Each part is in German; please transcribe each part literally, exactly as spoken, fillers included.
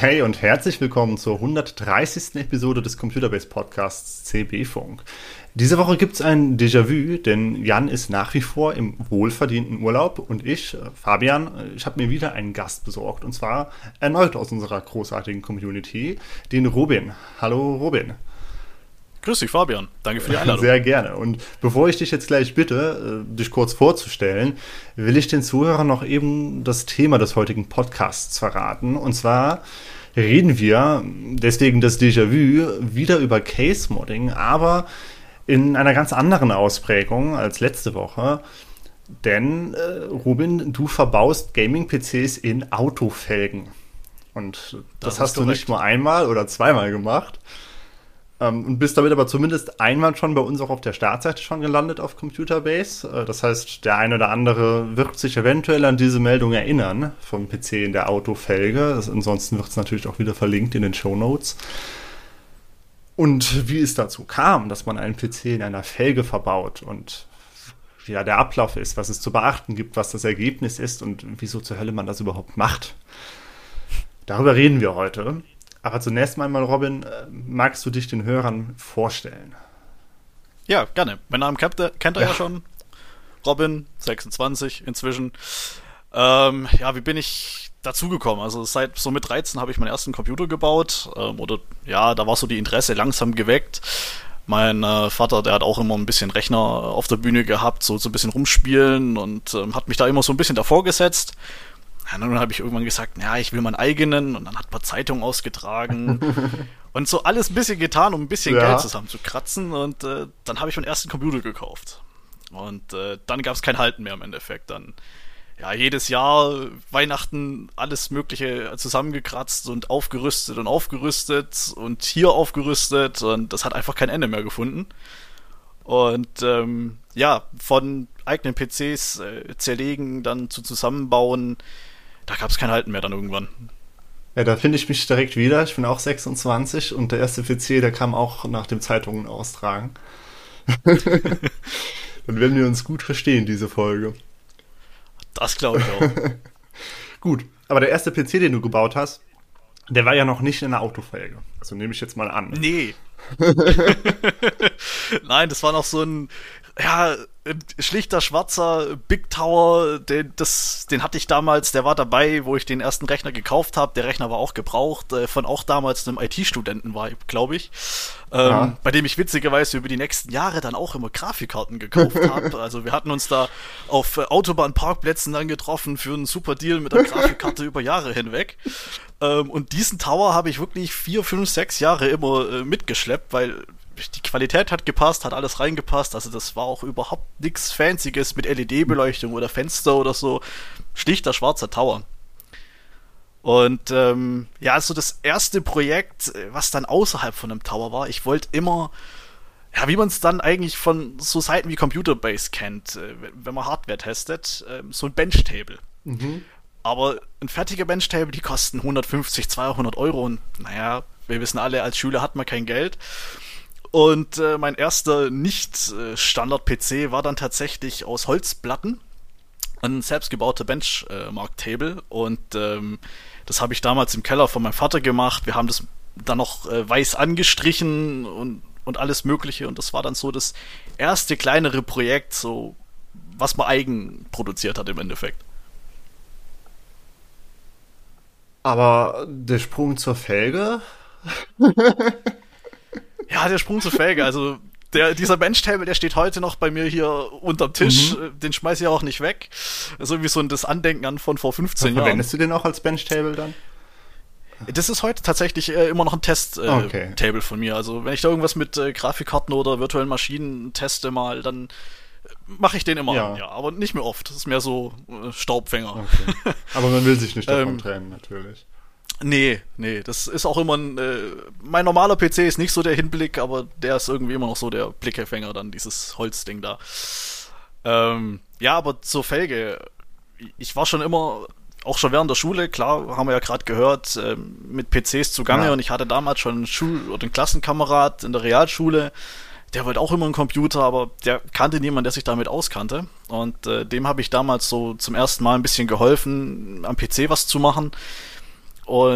Hey und herzlich willkommen zur hundertdreißigsten Episode des Computerbase Podcasts C B-Funk. Diese Woche gibt es ein Déjà-vu, denn Jan ist nach wie vor im wohlverdienten Urlaub und ich, Fabian, ich habe mir wieder einen Gast besorgt und zwar erneut aus unserer großartigen Community, den Robin. Hallo Robin. Grüß dich, Fabian. Danke für die Einladung. Sehr gerne. Und bevor ich dich jetzt gleich bitte, dich kurz vorzustellen, will ich den Zuhörern noch eben das Thema des heutigen Podcasts verraten. Und zwar reden wir, deswegen das Déjà-vu, wieder über Case-Modding, aber in einer ganz anderen Ausprägung als letzte Woche. Denn, äh, Robin, du verbaust Gaming-P Cs in Autofelgen. Und das, das hast du nicht nur einmal oder zweimal gemacht. Und bist damit aber zumindest einmal schon bei uns auch auf der Startseite schon gelandet auf Computerbase. Das heißt, der eine oder andere wird sich eventuell an diese Meldung erinnern vom P C in der Autofelge. Ansonsten wird es natürlich auch wieder verlinkt in den Shownotes. Und wie es dazu kam, dass man einen P C in einer Felge verbaut und wie ja der Ablauf ist, was es zu beachten gibt, was das Ergebnis ist und wieso zur Hölle man das überhaupt macht. Darüber reden wir heute. Aber zunächst einmal, Robin, magst du dich den Hörern vorstellen? Ja, gerne. Mein Name kennt ihr, kennt ihr ja. ja schon. Robin, sechsundzwanzig inzwischen. Ähm, ja, wie bin ich dazugekommen? Also seit so mit dreizehn habe ich meinen ersten Computer gebaut. Ähm, oder ja, da war so die Interesse langsam geweckt. Mein äh, Vater, der hat auch immer ein bisschen Rechner auf der Bühne gehabt, so, so ein bisschen rumspielen und ähm, hat mich da immer so ein bisschen davor gesetzt. Ja, dann habe ich irgendwann gesagt, ja, ich will meinen eigenen, und dann hat man Zeitung ausgetragen und so alles ein bisschen getan, um ein bisschen ja. Geld zusammenzukratzen, und äh, dann habe ich meinen ersten Computer gekauft und äh, dann gab es kein Halten mehr im Endeffekt. Dann ja, jedes Jahr Weihnachten alles Mögliche zusammengekratzt und aufgerüstet und aufgerüstet und hier aufgerüstet, und das hat einfach kein Ende mehr gefunden. Und ähm, ja, von eigenen P Cs äh, zerlegen, dann zu zusammenbauen, da gab es kein Halten mehr dann irgendwann. Ja, da finde ich mich direkt wieder. Ich bin auch sechsundzwanzig und der erste P C, der kam auch nach dem Zeitungen austragen. Dann werden wir uns gut verstehen, diese Folge. Das glaube ich auch. Gut, aber der erste P C, den du gebaut hast, der war ja noch nicht in der Autofelge. Also nehme ich jetzt mal an. Nee. Nein, das war noch so ein, ja, ein schlichter schwarzer Big Tower, den, das, den hatte ich damals, der war dabei, wo ich den ersten Rechner gekauft habe. Der Rechner war auch gebraucht, äh, von auch damals einem I T-Studenten war, glaube ich, ähm, ja. bei dem ich witzigerweise über die nächsten Jahre dann auch immer Grafikkarten gekauft habe. Also wir hatten uns da auf äh, Autobahnparkplätzen dann getroffen für einen super Deal mit der Grafikkarte über Jahre hinweg. Ähm, und diesen Tower habe ich wirklich vier, fünf, sechs Jahre immer äh, mitgeschleppt, weil die Qualität hat gepasst, hat alles reingepasst, also das war auch überhaupt nichts Fancyes mit L E D-Beleuchtung oder Fenster oder so, schlichter schwarzer Tower. Und ähm, ja, also das erste Projekt, was dann außerhalb von einem Tower war, ich wollte immer, ja, wie man es dann eigentlich von so Seiten wie Computerbase kennt, wenn man Hardware testet, so ein Benchtable. Mhm. Aber ein fertiger Benchtable, die kosten hundertfünfzig, zweihundert Euro und naja, wir wissen alle, als Schüler hat man kein Geld. Und äh, mein erster Nicht-Standard-P C war dann tatsächlich aus Holzplatten, ein selbstgebauter Benchmark-Table, und ähm, das habe ich damals im Keller von meinem Vater gemacht. Wir haben das dann noch äh, weiß angestrichen und, und alles Mögliche, und das war dann so das erste kleinere Projekt, so was man eigen produziert hat im Endeffekt. Aber der Sprung zur Felge? Ja, der Sprung zur Felge, also der, dieser Benchtable, der steht heute noch bei mir hier unterm Tisch, mhm. den schmeiß ich auch nicht weg. So wie so ein das Andenken an von vor fünfzehn Jahren. Verwendest du den auch als Benchtable dann? Das ist heute tatsächlich äh, immer noch ein Test-Table äh, okay. von mir. Also wenn ich da irgendwas mit äh, Grafikkarten oder virtuellen Maschinen teste mal, dann mache ich den immer ja. an, ja. Aber nicht mehr oft. Das ist mehr so äh, Staubfänger. Okay. Aber man will sich nicht davon ähm, trennen, natürlich. Nee, nee, das ist auch immer ein, äh, mein normaler P C ist nicht so der Hinblick, aber der ist irgendwie immer noch so der Blickempfänger dann, dieses Holzding da. Ähm, ja, aber zur Felge, ich war schon immer, auch schon während der Schule, klar, haben wir ja gerade gehört, äh, mit P Cs zugange, ja. Und ich hatte damals schon einen Schul- oder einen Klassenkamerad in der Realschule, der wollte auch immer einen Computer, aber der kannte niemanden, der sich damit auskannte, und äh, dem habe ich damals so zum ersten Mal ein bisschen geholfen, am P C was zu machen. Und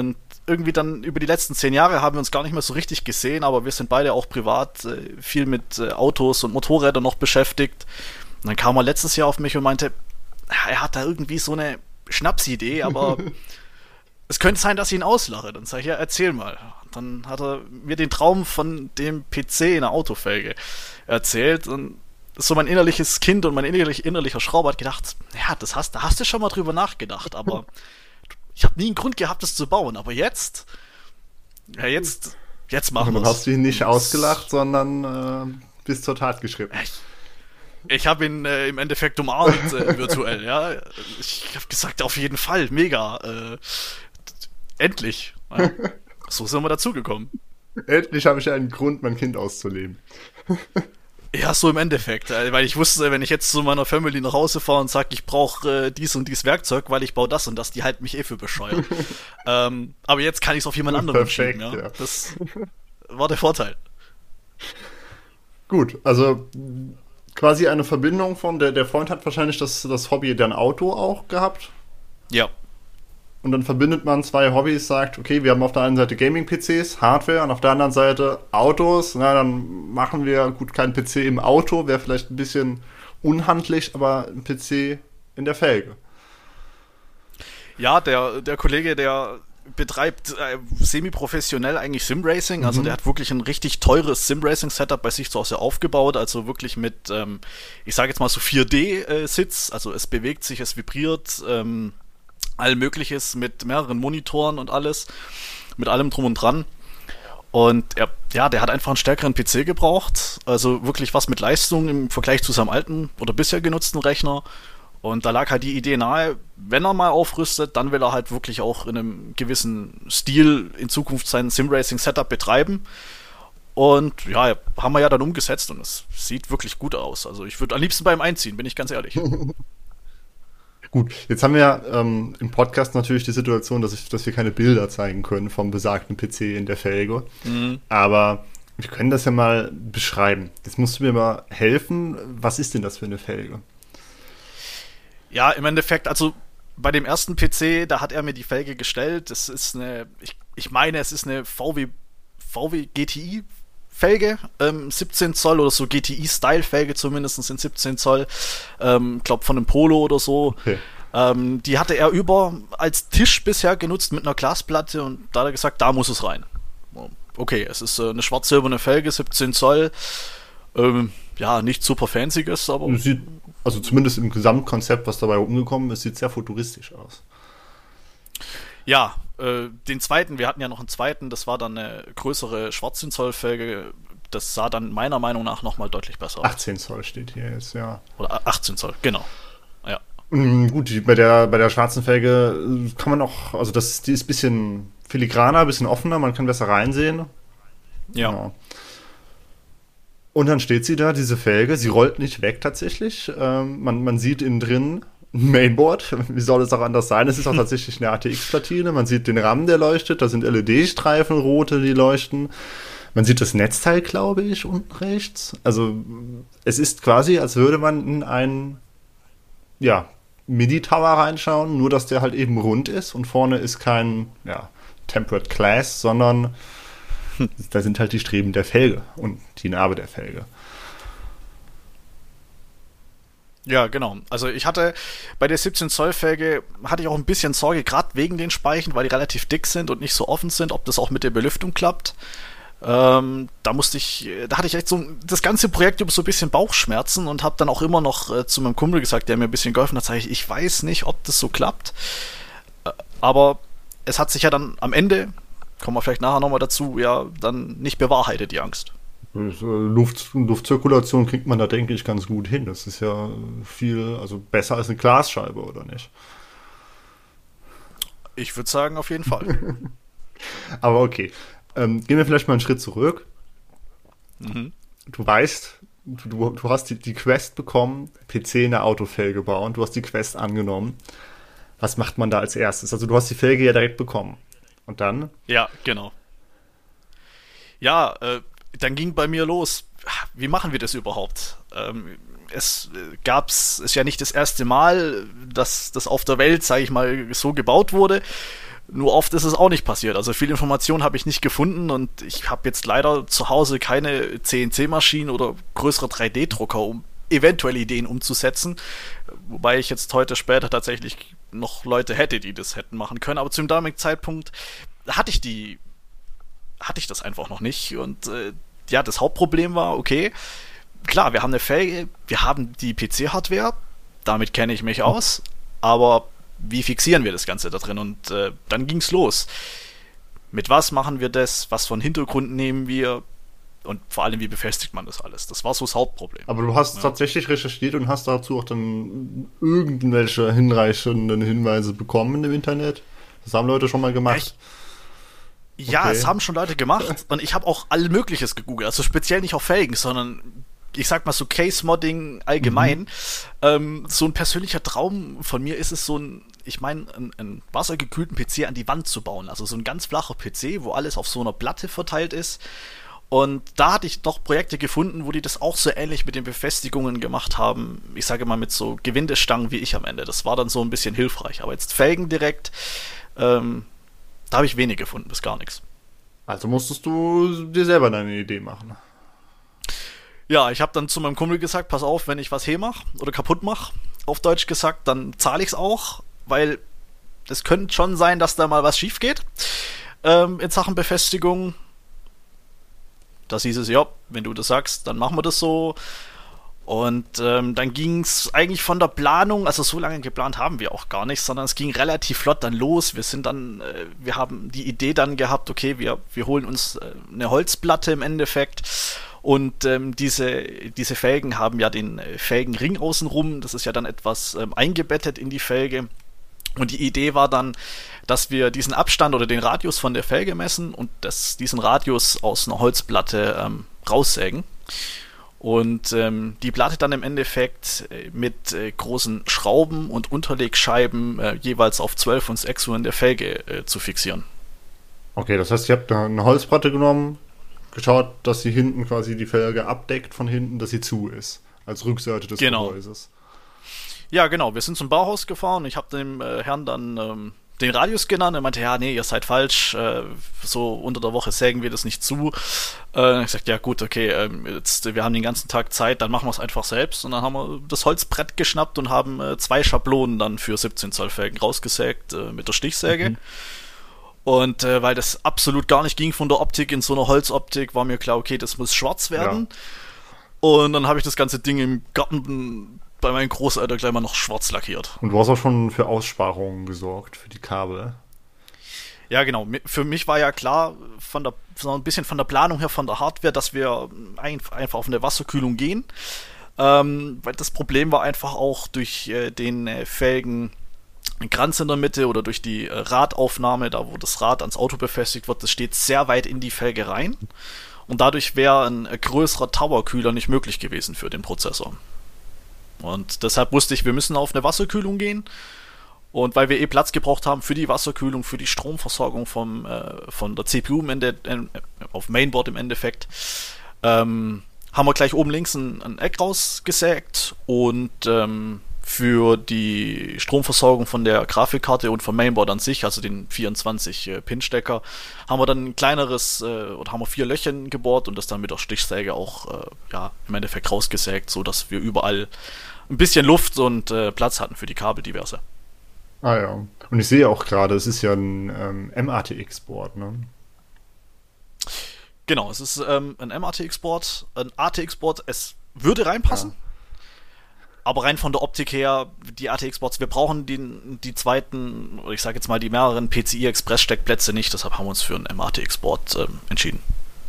irgendwie dann über die letzten zehn Jahre haben wir uns gar nicht mehr so richtig gesehen, aber wir sind beide auch privat äh, viel mit äh, Autos und Motorrädern noch beschäftigt. Und dann kam er letztes Jahr auf mich und meinte, er hat da irgendwie so eine Schnapsidee, aber es könnte sein, dass ich ihn auslache. Dann sage ich, ja, erzähl mal. Dann hat er mir den Traum von dem P C in der Autofelge erzählt und so mein innerliches Kind und mein innerlich, innerlicher Schrauber hat gedacht, ja, das hast, da hast du schon mal drüber nachgedacht, aber ich habe nie einen Grund gehabt, das zu bauen. Aber jetzt, ja, jetzt, jetzt machen wir es. Dann hast du ihn nicht ausgelacht, sondern äh, bist zur Tat geschritten. Ich, ich habe ihn äh, im Endeffekt umarmt, äh, virtuell, ja. Ich habe gesagt, auf jeden Fall, mega. Äh, endlich. Ja. So sind wir dazugekommen. Endlich habe ich einen Grund, mein Kind auszuleben. Ja, so im Endeffekt, weil ich wusste, wenn ich jetzt zu meiner Family nach Hause fahre und sage, ich brauche äh, dies und dies Werkzeug, weil ich baue das und das, die halten mich eh für bescheuert. ähm, aber jetzt kann ich es auf jemand anderen Perfekt, schieben. Ja? Ja. Das war der Vorteil. Gut, also quasi eine Verbindung von, der, der Freund hat wahrscheinlich das, das Hobby dann Auto auch gehabt. Ja. Und dann verbindet man zwei Hobbys, sagt, okay, wir haben auf der einen Seite Gaming-P Cs, Hardware, und auf der anderen Seite Autos. Na, dann machen wir, gut, kein P C im Auto, wäre vielleicht ein bisschen unhandlich, aber ein P C in der Felge. Ja, der, der Kollege, der betreibt äh, semi-professionell eigentlich Sim-Racing, also mhm. der hat wirklich ein richtig teures Sim-Racing-Setup bei sich zu Hause aufgebaut, also wirklich mit, ähm, ich sage jetzt mal so vier D-Sitz, also es bewegt sich, es vibriert, ähm, all Mögliches mit mehreren Monitoren und alles, mit allem drum und dran. Und er, ja, der hat einfach einen stärkeren P C gebraucht, also wirklich was mit Leistung im Vergleich zu seinem alten oder bisher genutzten Rechner. Und da lag halt die Idee nahe, wenn er mal aufrüstet, dann will er halt wirklich auch in einem gewissen Stil in Zukunft sein Sim-Racing-Setup betreiben. Und ja, haben wir ja dann umgesetzt und es sieht wirklich gut aus. Also ich würde am liebsten bei ihm einziehen, bin ich ganz ehrlich. Gut, jetzt haben wir ja ähm, im Podcast natürlich die Situation, dass, ich, dass wir keine Bilder zeigen können vom besagten P C in der Felge. Mhm. Aber wir können das ja mal beschreiben. Jetzt musst du mir mal helfen. Was ist denn das für eine Felge? Ja, im Endeffekt, also bei dem ersten P C, da hat er mir die Felge gestellt. Das ist eine, ich, ich meine, es ist eine V W, V W G T I Felge, ähm, siebzehn Zoll oder so G T I-Style-Felge zumindest in siebzehn Zoll, ähm, glaub von einem Polo oder so. Okay. Ähm, die hatte er über als Tisch bisher genutzt mit einer Glasplatte und da hat er gesagt, da muss es rein. Okay, es ist äh, eine schwarz-silberne Felge, siebzehn Zoll, ähm, ja, nicht super fancyes, aber... Sieht, also zumindest im Gesamtkonzept, was dabei umgekommen ist, sieht sehr futuristisch aus. Ja, äh, den zweiten, wir hatten ja noch einen zweiten, das war dann eine größere schwarzehn Zoll Felge, das sah dann meiner Meinung nach nochmal deutlich besser aus. achtzehn Zoll steht hier jetzt, ja. Oder achtzehn Zoll, genau. Ja. Mhm, gut, die, bei der bei der schwarzen Felge kann man auch, also das, die ist ein bisschen filigraner, ein bisschen offener, man kann besser reinsehen. Ja. Genau. Und dann steht sie da, diese Felge, sie rollt nicht weg tatsächlich. Ähm, man, man sieht innen drin ein Mainboard, wie soll es auch anders sein? Es ist auch tatsächlich eine A T X-Platine, man sieht den RAM, der leuchtet, da sind L E D-Streifen, rote, die leuchten. Man sieht das Netzteil, glaube ich, unten rechts. Also es ist quasi, als würde man in einen, ja, MIDI-Tower reinschauen, nur dass der halt eben rund ist und vorne ist kein, ja, Tempered Glass, sondern hm. da sind halt die Streben der Felge und die Narbe der Felge. Ja, genau. Also ich hatte bei der siebzehn Zoll Felge hatte ich auch ein bisschen Sorge, gerade wegen den Speichen, weil die relativ dick sind und nicht so offen sind, ob das auch mit der Belüftung klappt. Ähm, da musste ich, da hatte ich echt so das ganze Projekt über so ein bisschen Bauchschmerzen und habe dann auch immer noch äh, zu meinem Kumpel gesagt, der mir ein bisschen geholfen hat, sage ich, ich weiß nicht, ob das so klappt. Äh, aber es hat sich ja dann am Ende, kommen wir vielleicht nachher nochmal dazu, ja, dann nicht bewahrheitet, die Angst. Luft, Luftzirkulation kriegt man da, denke ich, ganz gut hin. Das ist ja viel, also besser als eine Glasscheibe, oder nicht? Ich würde sagen, auf jeden Fall. Aber okay. Ähm, gehen wir vielleicht mal einen Schritt zurück. Mhm. Du weißt, du, du hast die, die Quest bekommen, P C in der Autofelge bauen, du hast die Quest angenommen. Was macht man da als erstes? Also du hast die Felge ja direkt bekommen. Und dann? Ja, genau. Ja, äh, dann ging bei mir los, wie machen wir das überhaupt? Ähm, es gab's, ist ja nicht das erste Mal, dass das auf der Welt, sage ich mal, so gebaut wurde. Nur oft ist es auch nicht passiert. Also viel Information habe ich nicht gefunden und ich habe jetzt leider zu Hause keine C N C-Maschinen oder größere drei D-Drucker, um eventuell Ideen umzusetzen. Wobei ich jetzt heute später tatsächlich noch Leute hätte, die das hätten machen können. Aber zum damaligen Zeitpunkt hatte ich die, hatte ich das einfach noch nicht. Und äh, ja, das Hauptproblem war, okay, klar, wir haben eine Felge, wir haben die P C-Hardware, damit kenne ich mich aus, aber wie fixieren wir das Ganze da drin? Und äh, dann ging's los. Mit was machen wir das? Was für einen Hintergrund nehmen wir? Und vor allem, wie befestigt man das alles? Das war so das Hauptproblem. Aber du hast ja. tatsächlich recherchiert und hast dazu auch dann irgendwelche hinreichenden Hinweise bekommen im Internet? Das haben Leute schon mal gemacht. Ich, ja, okay. Es haben schon Leute gemacht. Und ich habe auch all Mögliches gegoogelt. Also speziell nicht auf Felgen, sondern ich sag mal so Case-Modding allgemein. Mhm. Ähm, so ein persönlicher Traum von mir ist es so ein, ich meine, einen, einen wassergekühlten P C an die Wand zu bauen. Also so ein ganz flacher P C, wo alles auf so einer Platte verteilt ist. Und da hatte ich doch Projekte gefunden, wo die das auch so ähnlich mit den Befestigungen gemacht haben. Ich sage mal mit so Gewindestangen wie ich am Ende. Das war dann so ein bisschen hilfreich. Aber jetzt Felgen direkt, ähm, da habe ich wenig gefunden, bis gar nichts. Also musstest du dir selber deine Idee machen. Ja, ich habe dann zu meinem Kumpel gesagt, pass auf, wenn ich was hermache oder kaputt mache, auf Deutsch gesagt, dann zahle ich es auch, weil es könnte schon sein, dass da mal was schief geht ähm, in Sachen Befestigung. Das hieß es, ja, wenn du das sagst, dann machen wir das so. Und ähm, dann ging es eigentlich von der Planung, also so lange geplant haben wir auch gar nicht, sondern es ging relativ flott dann los. Wir sind dann, äh, wir haben die Idee dann gehabt, okay, wir, wir holen uns äh, eine Holzplatte im Endeffekt. Und ähm, diese, diese Felgen haben ja den Felgenring außenrum. Das ist ja dann etwas ähm, eingebettet in die Felge. Und die Idee war dann, dass wir diesen Abstand oder den Radius von der Felge messen und das, diesen Radius aus einer Holzplatte ähm, raussägen. Und ähm, die Platte dann im Endeffekt äh, mit äh, großen Schrauben und Unterlegscheiben äh, jeweils auf zwölf und sechs Uhr in der Felge äh, zu fixieren. Okay, das heißt, ihr habt eine Holzplatte genommen, geschaut, dass sie hinten quasi die Felge abdeckt von hinten, dass sie zu ist, als Rückseite des genau. Gehäuses. Ja, genau. Wir sind zum Bauhaus gefahren. Ich habe dem äh, Herrn dann ähm, den Radius genannt. Er meinte, ja, nee, ihr seid falsch. Äh, so unter der Woche sägen wir das nicht zu. Äh, ich sagte, ja gut, okay, ähm, jetzt, wir haben den ganzen Tag Zeit, dann machen wir es einfach selbst. Und dann haben wir das Holzbrett geschnappt und haben äh, zwei Schablonen dann für siebzehn Zoll Felgen rausgesägt äh, mit der Stichsäge. Mhm. Und äh, weil das absolut gar nicht ging von der Optik in so einer Holzoptik, war mir klar, okay, das muss schwarz werden. Ja. Und dann habe ich das ganze Ding im Garten bei meinen Großeltern gleich mal noch schwarz lackiert. Und du hast auch schon für Aussparungen gesorgt, für die Kabel. Ja, genau. Für mich war ja klar, von der, so ein bisschen von der Planung her, von der Hardware, dass wir ein, einfach auf eine Wasserkühlung gehen. Ähm, weil das Problem war einfach auch durch äh, den äh, Felgen Kranz in der Mitte oder durch die äh, Radaufnahme, da wo das Rad ans Auto befestigt wird, das steht sehr weit in die Felge rein. Und dadurch wäre ein äh, größerer Towerkühler nicht möglich gewesen für den Prozessor. Und deshalb wusste ich, wir müssen auf eine Wasserkühlung gehen. Und weil wir eh Platz gebraucht haben für die Wasserkühlung, für die Stromversorgung vom, äh, von der C P U im Ende, äh, auf Mainboard im Endeffekt, ähm, haben wir gleich oben links ein, ein Eck rausgesägt und ähm, für die Stromversorgung von der Grafikkarte und vom Mainboard an sich, also den vierundzwanzig-Pin-Stecker, haben wir dann ein kleineres, äh, oder haben wir vier Löchchen gebohrt und das dann mit der Stichsäge auch äh, ja, im Endeffekt rausgesägt, sodass wir überall ein bisschen Luft und äh, Platz hatten für die Kabel diverse. Ah ja, und ich sehe auch gerade, es ist ja ein ähm, M A T X-Board, ne? Genau, es ist ähm, ein M A T X-Board, ein A T X-Board, es würde reinpassen. Ja. Aber rein von der Optik her, die A T X-Boards, wir brauchen den, die zweiten, oder ich sage jetzt mal die mehreren P C I-Express-Steckplätze nicht, deshalb haben wir uns für ein M A T X-Board ähm, entschieden.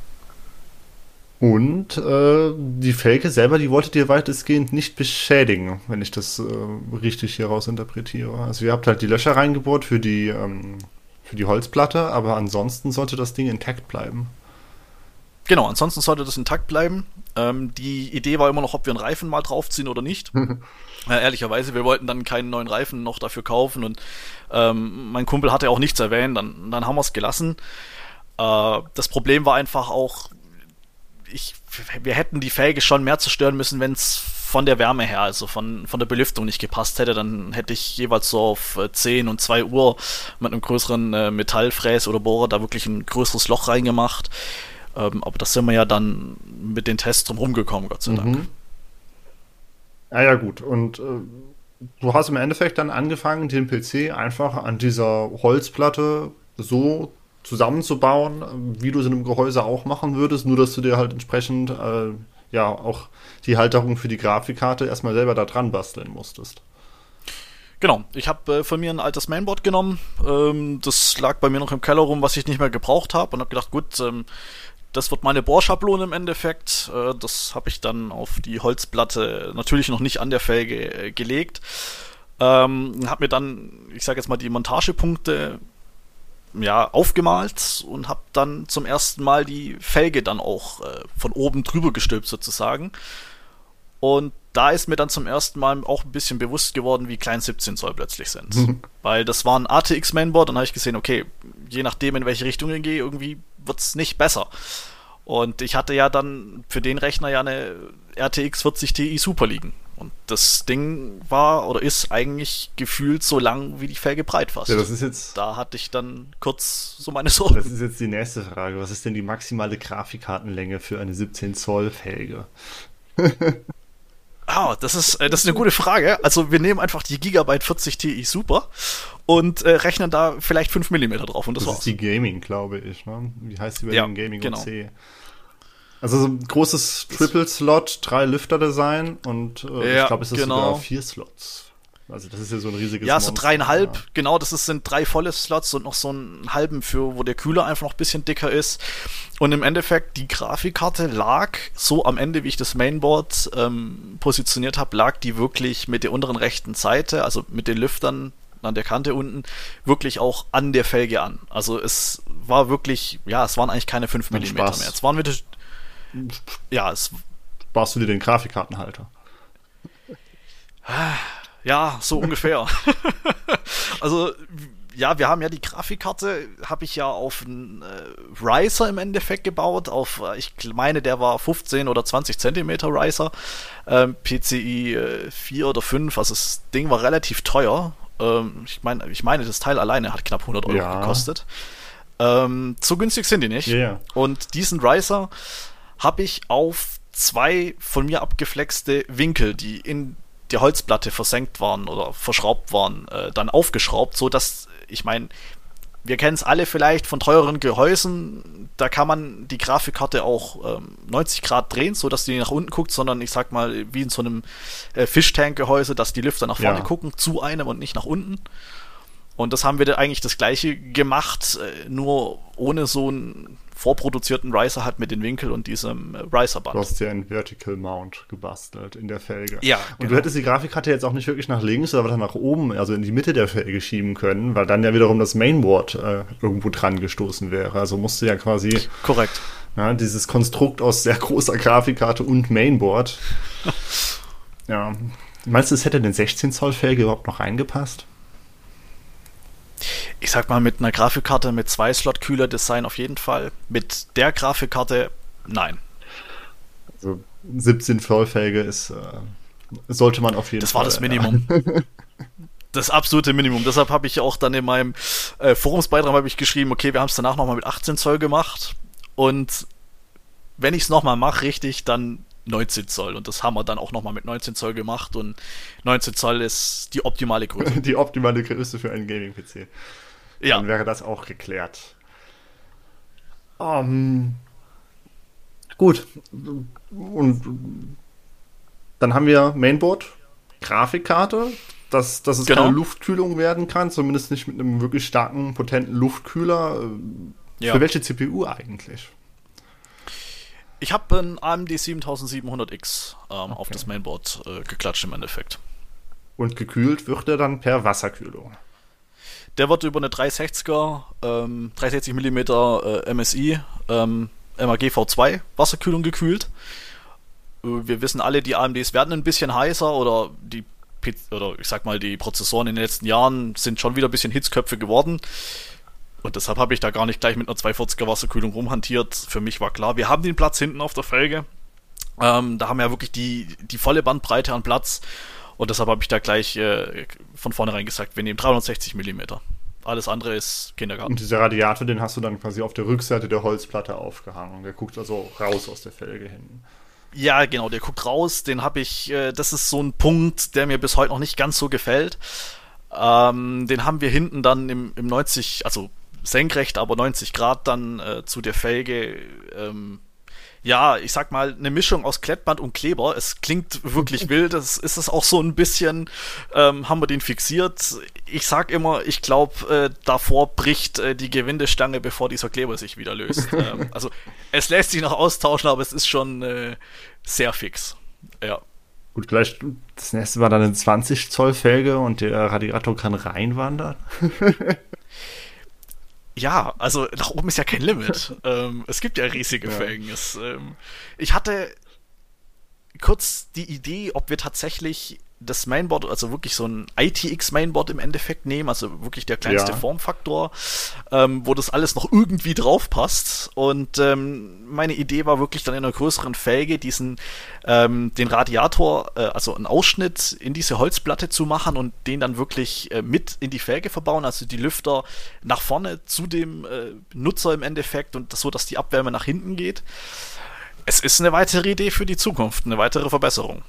Und äh, die Felge selber, die wolltet ihr weitestgehend nicht beschädigen, wenn ich das äh, richtig hier raus interpretiere. Also ihr habt halt die Löcher reingebohrt für die, ähm, für die Holzplatte, aber ansonsten sollte das Ding intakt bleiben. Genau, ansonsten sollte das intakt bleiben. Ähm, die Idee war immer noch, ob wir einen Reifen mal draufziehen oder nicht. äh, ehrlicherweise, wir wollten dann keinen neuen Reifen noch dafür kaufen und ähm, mein Kumpel hatte auch nichts erwähnt, dann, dann haben wir es gelassen. Äh, das Problem war einfach auch, ich, wir hätten die Felge schon mehr zerstören müssen, wenn es von der Wärme her, also von, von der Belüftung nicht gepasst hätte, dann hätte ich jeweils so auf zehn und zwei Uhr mit einem größeren äh, Metallfräs oder Bohrer da wirklich ein größeres Loch reingemacht. Ähm, aber das sind wir ja dann mit den Tests drum rumgekommen, Gott sei Dank. Mhm. Ja, ja, gut. Und äh, du hast im Endeffekt dann angefangen, den P C einfach an dieser Holzplatte so zusammenzubauen, wie du es in einem Gehäuse auch machen würdest, nur dass du dir halt entsprechend äh, ja auch die Halterung für die Grafikkarte erstmal selber da dran basteln musstest. Genau, ich habe äh, von mir ein altes Mainboard genommen, ähm, das lag bei mir noch im Keller rum, was ich nicht mehr gebraucht habe und habe gedacht, gut, ähm, das wird meine Bohrschablone im Endeffekt, äh, das habe ich dann auf die Holzplatte natürlich noch nicht an der Felge äh, gelegt, ähm, habe mir dann, ich sage jetzt mal, die Montagepunkte ja, aufgemalt und habe dann zum ersten Mal die Felge dann auch äh, von oben drüber gestülpt sozusagen. Und da ist mir dann zum ersten Mal auch ein bisschen bewusst geworden, wie klein siebzehn Zoll plötzlich sind. Mhm. Weil das war ein A T X Mainboard und dann habe ich gesehen, okay, je nachdem in welche Richtung ich gehe, irgendwie wird es nicht besser. Und ich hatte ja dann für den Rechner ja eine R T X vierzig Ti Super liegen. Und das Ding war oder ist eigentlich gefühlt so lang, wie die Felge breit fast. Ja, das ist jetzt, da hatte ich dann kurz so meine Sorgen. Das ist jetzt die nächste Frage. Was ist denn die maximale Grafikkartenlänge für eine siebzehn Zoll Felge? Ah, das ist, äh, das ist eine gute Frage. Also wir nehmen einfach die Gigabyte vierzig Ti Super und äh, rechnen da vielleicht fünf Millimeter drauf und das, das war's. ist die Gaming, glaube ich. Ne? Wie heißt die bei ja, den Gaming genau. und C? Also so ein großes Triple-Slot, drei Lüfter-Design und äh, ja, ich glaube, es ist genau. sogar vier Slots. Also das ist ja so ein riesiges Ja, so Monster, dreieinhalb, ja. Genau, das ist, sind drei volle Slots und noch so einen halben für, wo der Kühler einfach noch ein bisschen dicker ist. Und im Endeffekt, die Grafikkarte lag so am Ende, wie ich das Mainboard ähm, positioniert habe, lag die wirklich mit der unteren rechten Seite, also mit den Lüftern an der Kante unten, wirklich auch an der Felge an. Also es war wirklich, ja, es waren eigentlich keine fünf Millimeter mehr. Es waren wieder, ja, es... Sparst du dir den Grafikkartenhalter? Ja, so ungefähr. Also, ja, wir haben ja die Grafikkarte, habe ich ja auf einen äh, Riser im Endeffekt gebaut, auf, äh, ich meine, der war fünfzehn oder zwanzig Zentimeter Riser, ähm, P C I äh, vier oder fünf, also das Ding war relativ teuer. Ähm, ich meine, ich meine, das Teil alleine hat knapp hundert Euro ja. gekostet. Ähm, so günstig sind die nicht. Yeah. Und diesen Riser habe ich auf zwei von mir abgeflexte Winkel, die in der Holzplatte versenkt waren oder verschraubt waren, äh, dann aufgeschraubt, so dass, ich meine, wir kennen es alle vielleicht von teureren Gehäusen, da kann man die Grafikkarte auch ähm, neunzig Grad drehen, so dass die nicht nach unten guckt, sondern ich sag mal, wie in so einem äh, Fischtank-Gehäuse, dass die Lüfter nach vorne ja. gucken, zu einem und nicht nach unten. Und das haben wir da eigentlich das gleiche gemacht, äh, nur ohne so einen vorproduzierten Riser halt mit den Winkel und diesem äh, Riser-Band. Du hast ja einen Vertical Mount gebastelt in der Felge. Ja, Und genau. du hättest die Grafikkarte jetzt auch nicht wirklich nach links, aber dann nach oben, also in die Mitte der Felge schieben können, weil dann ja wiederum das Mainboard äh, irgendwo dran gestoßen wäre. Also musst du ja quasi... Korrekt. Ja, dieses Konstrukt aus sehr großer Grafikkarte und Mainboard. Ja. Meinst du, es hätte in den sechzehn Zoll Felge überhaupt noch reingepasst? Ich sag mal, mit einer Grafikkarte mit zwei Slot-Kühler-Design auf jeden Fall. Mit der Grafikkarte, nein. Also siebzehn Zoll Felge ist, äh, sollte man auf jeden das Fall... Das war das Minimum. Ja. Das absolute Minimum. Deshalb habe ich auch dann in meinem äh, Forumsbeitrag habe ich geschrieben, okay, wir haben es danach nochmal mit achtzehn Zoll gemacht und wenn ich es nochmal mache, richtig, dann neunzehn Zoll. Und das haben wir dann auch nochmal mit neunzehn Zoll gemacht. Und neunzehn Zoll ist die optimale Größe. Die optimale Größe für einen Gaming-P C. Ja. Dann wäre das auch geklärt. Um, gut. Und dann haben wir Mainboard, Grafikkarte, dass, dass es genau. keine Luftkühlung werden kann, zumindest nicht mit einem wirklich starken, potenten Luftkühler. Ja. Für welche C P U eigentlich? Ich habe einen A M D siebentausendsiebenhundert X ähm, okay. auf das Mainboard äh, geklatscht im Endeffekt. Und gekühlt wird er dann per Wasserkühlung? Der wird über eine dreihundertsechziger, ähm, dreihundertsechzig Millimeter äh, M S I, ähm, M A G V zwei Wasserkühlung gekühlt. Äh, wir wissen alle, die A M Ds werden ein bisschen heißer oder die P- oder ich sag mal, die Prozessoren in den letzten Jahren sind schon wieder ein bisschen Hitzköpfe geworden. Und deshalb habe ich da gar nicht gleich mit einer zweihundertvierziger Wasserkühlung rumhantiert. Für mich war klar, wir haben den Platz hinten auf der Felge. Ähm, da haben wir ja wirklich die, die volle Bandbreite an Platz. Und deshalb habe ich da gleich äh, von vornherein gesagt, wir nehmen dreihundertsechzig Millimeter. Alles andere ist Kindergarten. Und dieser Radiator, den hast du dann quasi auf der Rückseite der Holzplatte aufgehangen. Der guckt also raus aus der Felge hinten. Ja, genau, der guckt raus. Den habe ich, äh, das ist so ein Punkt, der mir bis heute noch nicht ganz so gefällt. Ähm, den haben wir hinten dann im, im neunzig, also senkrecht, aber neunzig Grad dann äh, zu der Felge. Ähm, ja, ich sag mal, eine Mischung aus Klettband und Kleber. Es klingt wirklich wild. Das ist es auch so ein bisschen, ähm, haben wir den fixiert. Ich sag immer, ich glaube, äh, davor bricht äh, die Gewindestange, bevor dieser Kleber sich wieder löst. ähm, also es lässt sich noch austauschen, aber es ist schon äh, sehr fix. Ja. Gut, vielleicht das nächste war dann eine zwanzig Zoll Felge und der Radiator kann reinwandern. Ja, also nach oben ist ja kein Limit. ähm, es gibt ja riesige ja. Felgen. Es, ähm, ich hatte kurz die Idee, ob wir tatsächlich das Mainboard, also wirklich so ein I T X Mainboard im Endeffekt nehmen, also wirklich der kleinste ja. Formfaktor, ähm, wo das alles noch irgendwie drauf passt. Und ähm, meine Idee war wirklich dann in einer größeren Felge diesen, ähm, den Radiator, äh, also einen Ausschnitt in diese Holzplatte zu machen und den dann wirklich äh, mit in die Felge verbauen, also die Lüfter nach vorne zu dem äh, Nutzer im Endeffekt und das so, dass die Abwärme nach hinten geht. Es ist eine weitere Idee für die Zukunft, eine weitere Verbesserung.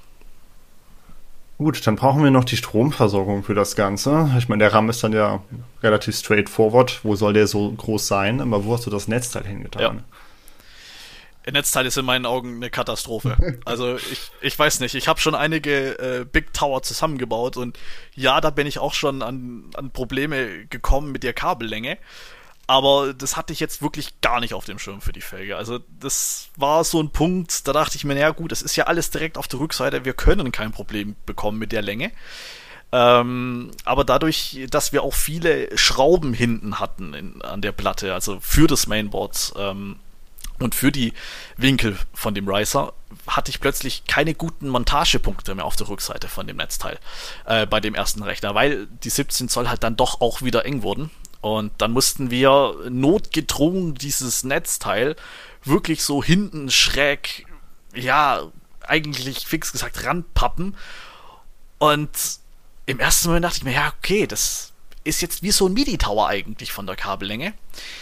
Gut, dann brauchen wir noch die Stromversorgung für das Ganze. Ich meine, der RAM ist dann ja relativ straightforward. Wo soll der so groß sein? Aber wo hast du das Netzteil hingetan? Ja. Netzteil ist in meinen Augen eine Katastrophe. Also ich, ich weiß nicht, ich habe schon einige äh, Big Tower zusammengebaut und ja, da bin ich auch schon an, an Probleme gekommen mit der Kabellänge. Aber das hatte ich jetzt wirklich gar nicht auf dem Schirm für die Felge. Also das war so ein Punkt, da dachte ich mir, naja gut, das ist ja alles direkt auf der Rückseite, wir können kein Problem bekommen mit der Länge. Ähm, aber dadurch, dass wir auch viele Schrauben hinten hatten in, an der Platte, also für das Mainboard ähm, und für die Winkel von dem Riser, hatte ich plötzlich keine guten Montagepunkte mehr auf der Rückseite von dem Netzteil äh, bei dem ersten Rechner, weil die siebzehn Zoll halt dann doch auch wieder eng wurden. Und dann mussten wir notgedrungen dieses Netzteil wirklich so hinten schräg, ja, eigentlich fix gesagt ranpappen. Und im ersten Moment dachte ich mir, ja, okay, das ist jetzt wie so ein MIDI-Tower eigentlich von der Kabellänge.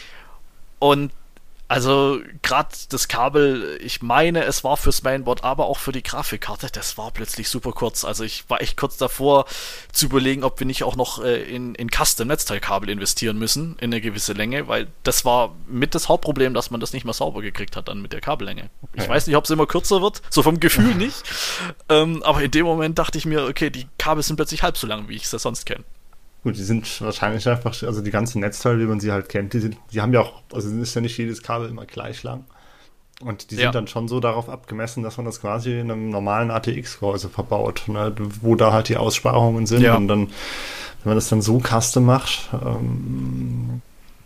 Und also gerade das Kabel, ich meine, es war fürs Mainboard, aber auch für die Grafikkarte, das war plötzlich super kurz. Also ich war echt kurz davor zu überlegen, ob wir nicht auch noch äh, in, in Custom-Netzteilkabel investieren müssen, in eine gewisse Länge, weil das war mit das Hauptproblem, dass man das nicht mehr sauber gekriegt hat dann mit der Kabellänge. Okay. Ich weiß nicht, ob es immer kürzer wird, so vom Gefühl nicht, ähm, aber in dem Moment dachte ich mir, okay, die Kabel sind plötzlich halb so lang, wie ich sie sonst kenne. Gut, die sind wahrscheinlich einfach, also die ganzen Netzteile, wie man sie halt kennt, die sind, die haben ja auch, also ist ja nicht jedes Kabel immer gleich lang. Und die sind ja dann schon so darauf abgemessen, dass man das quasi in einem normalen A T X-Gehäuse verbaut, ne, wo da halt die Aussparungen sind. Ja. Und dann, wenn man das dann so custom macht, ähm,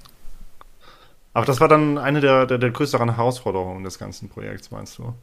aber das war dann eine der, der, der größeren Herausforderungen des ganzen Projekts, meinst du?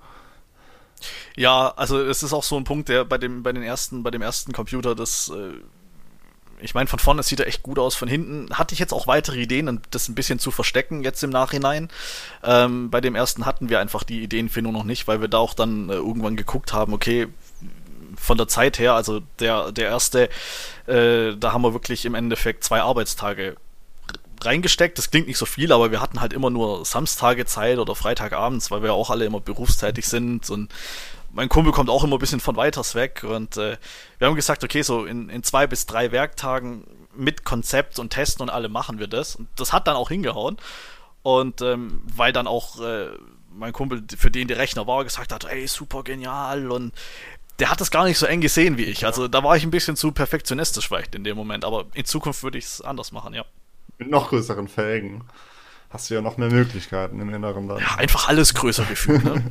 Ja, also es ist auch so ein Punkt, der bei dem, bei den ersten, bei dem ersten Computer, das äh, ich meine, von vorne sieht er echt gut aus, von hinten hatte ich jetzt auch weitere Ideen, das ein bisschen zu verstecken jetzt im Nachhinein. Ähm, bei dem ersten hatten wir einfach die Ideenfindung noch nicht, weil wir da auch dann äh, irgendwann geguckt haben, okay, von der Zeit her, also der, der erste, äh, da haben wir wirklich im Endeffekt zwei Arbeitstage reingesteckt. Das klingt nicht so viel, aber wir hatten halt immer nur Samstage Zeit oder Freitagabends, weil wir auch alle immer berufstätig sind und mein Kumpel kommt auch immer ein bisschen von weiters weg und äh, wir haben gesagt, okay, so in, in zwei bis drei Werktagen mit Konzept und Testen und allem machen wir das. Und das hat dann auch hingehauen. Und ähm, weil dann auch äh, mein Kumpel, für den der Rechner war, gesagt hat, ey, super genial und der hat das gar nicht so eng gesehen wie ich. Also da war ich ein bisschen zu perfektionistisch vielleicht in dem Moment, aber in Zukunft würde ich es anders machen, ja. Mit noch größeren Felgen hast du ja noch mehr Möglichkeiten im Inneren dann. Ja, einfach alles größer gefühlt, ne?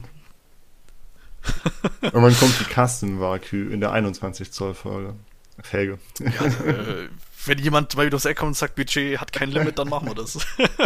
Und dann kommt die Custom-Valkyrie in der einundzwanzig Zoll Folge. Felge. Ja, äh, wenn jemand mal wieder aufs Eck kommt und sagt, Budget hat kein Limit, dann machen wir das.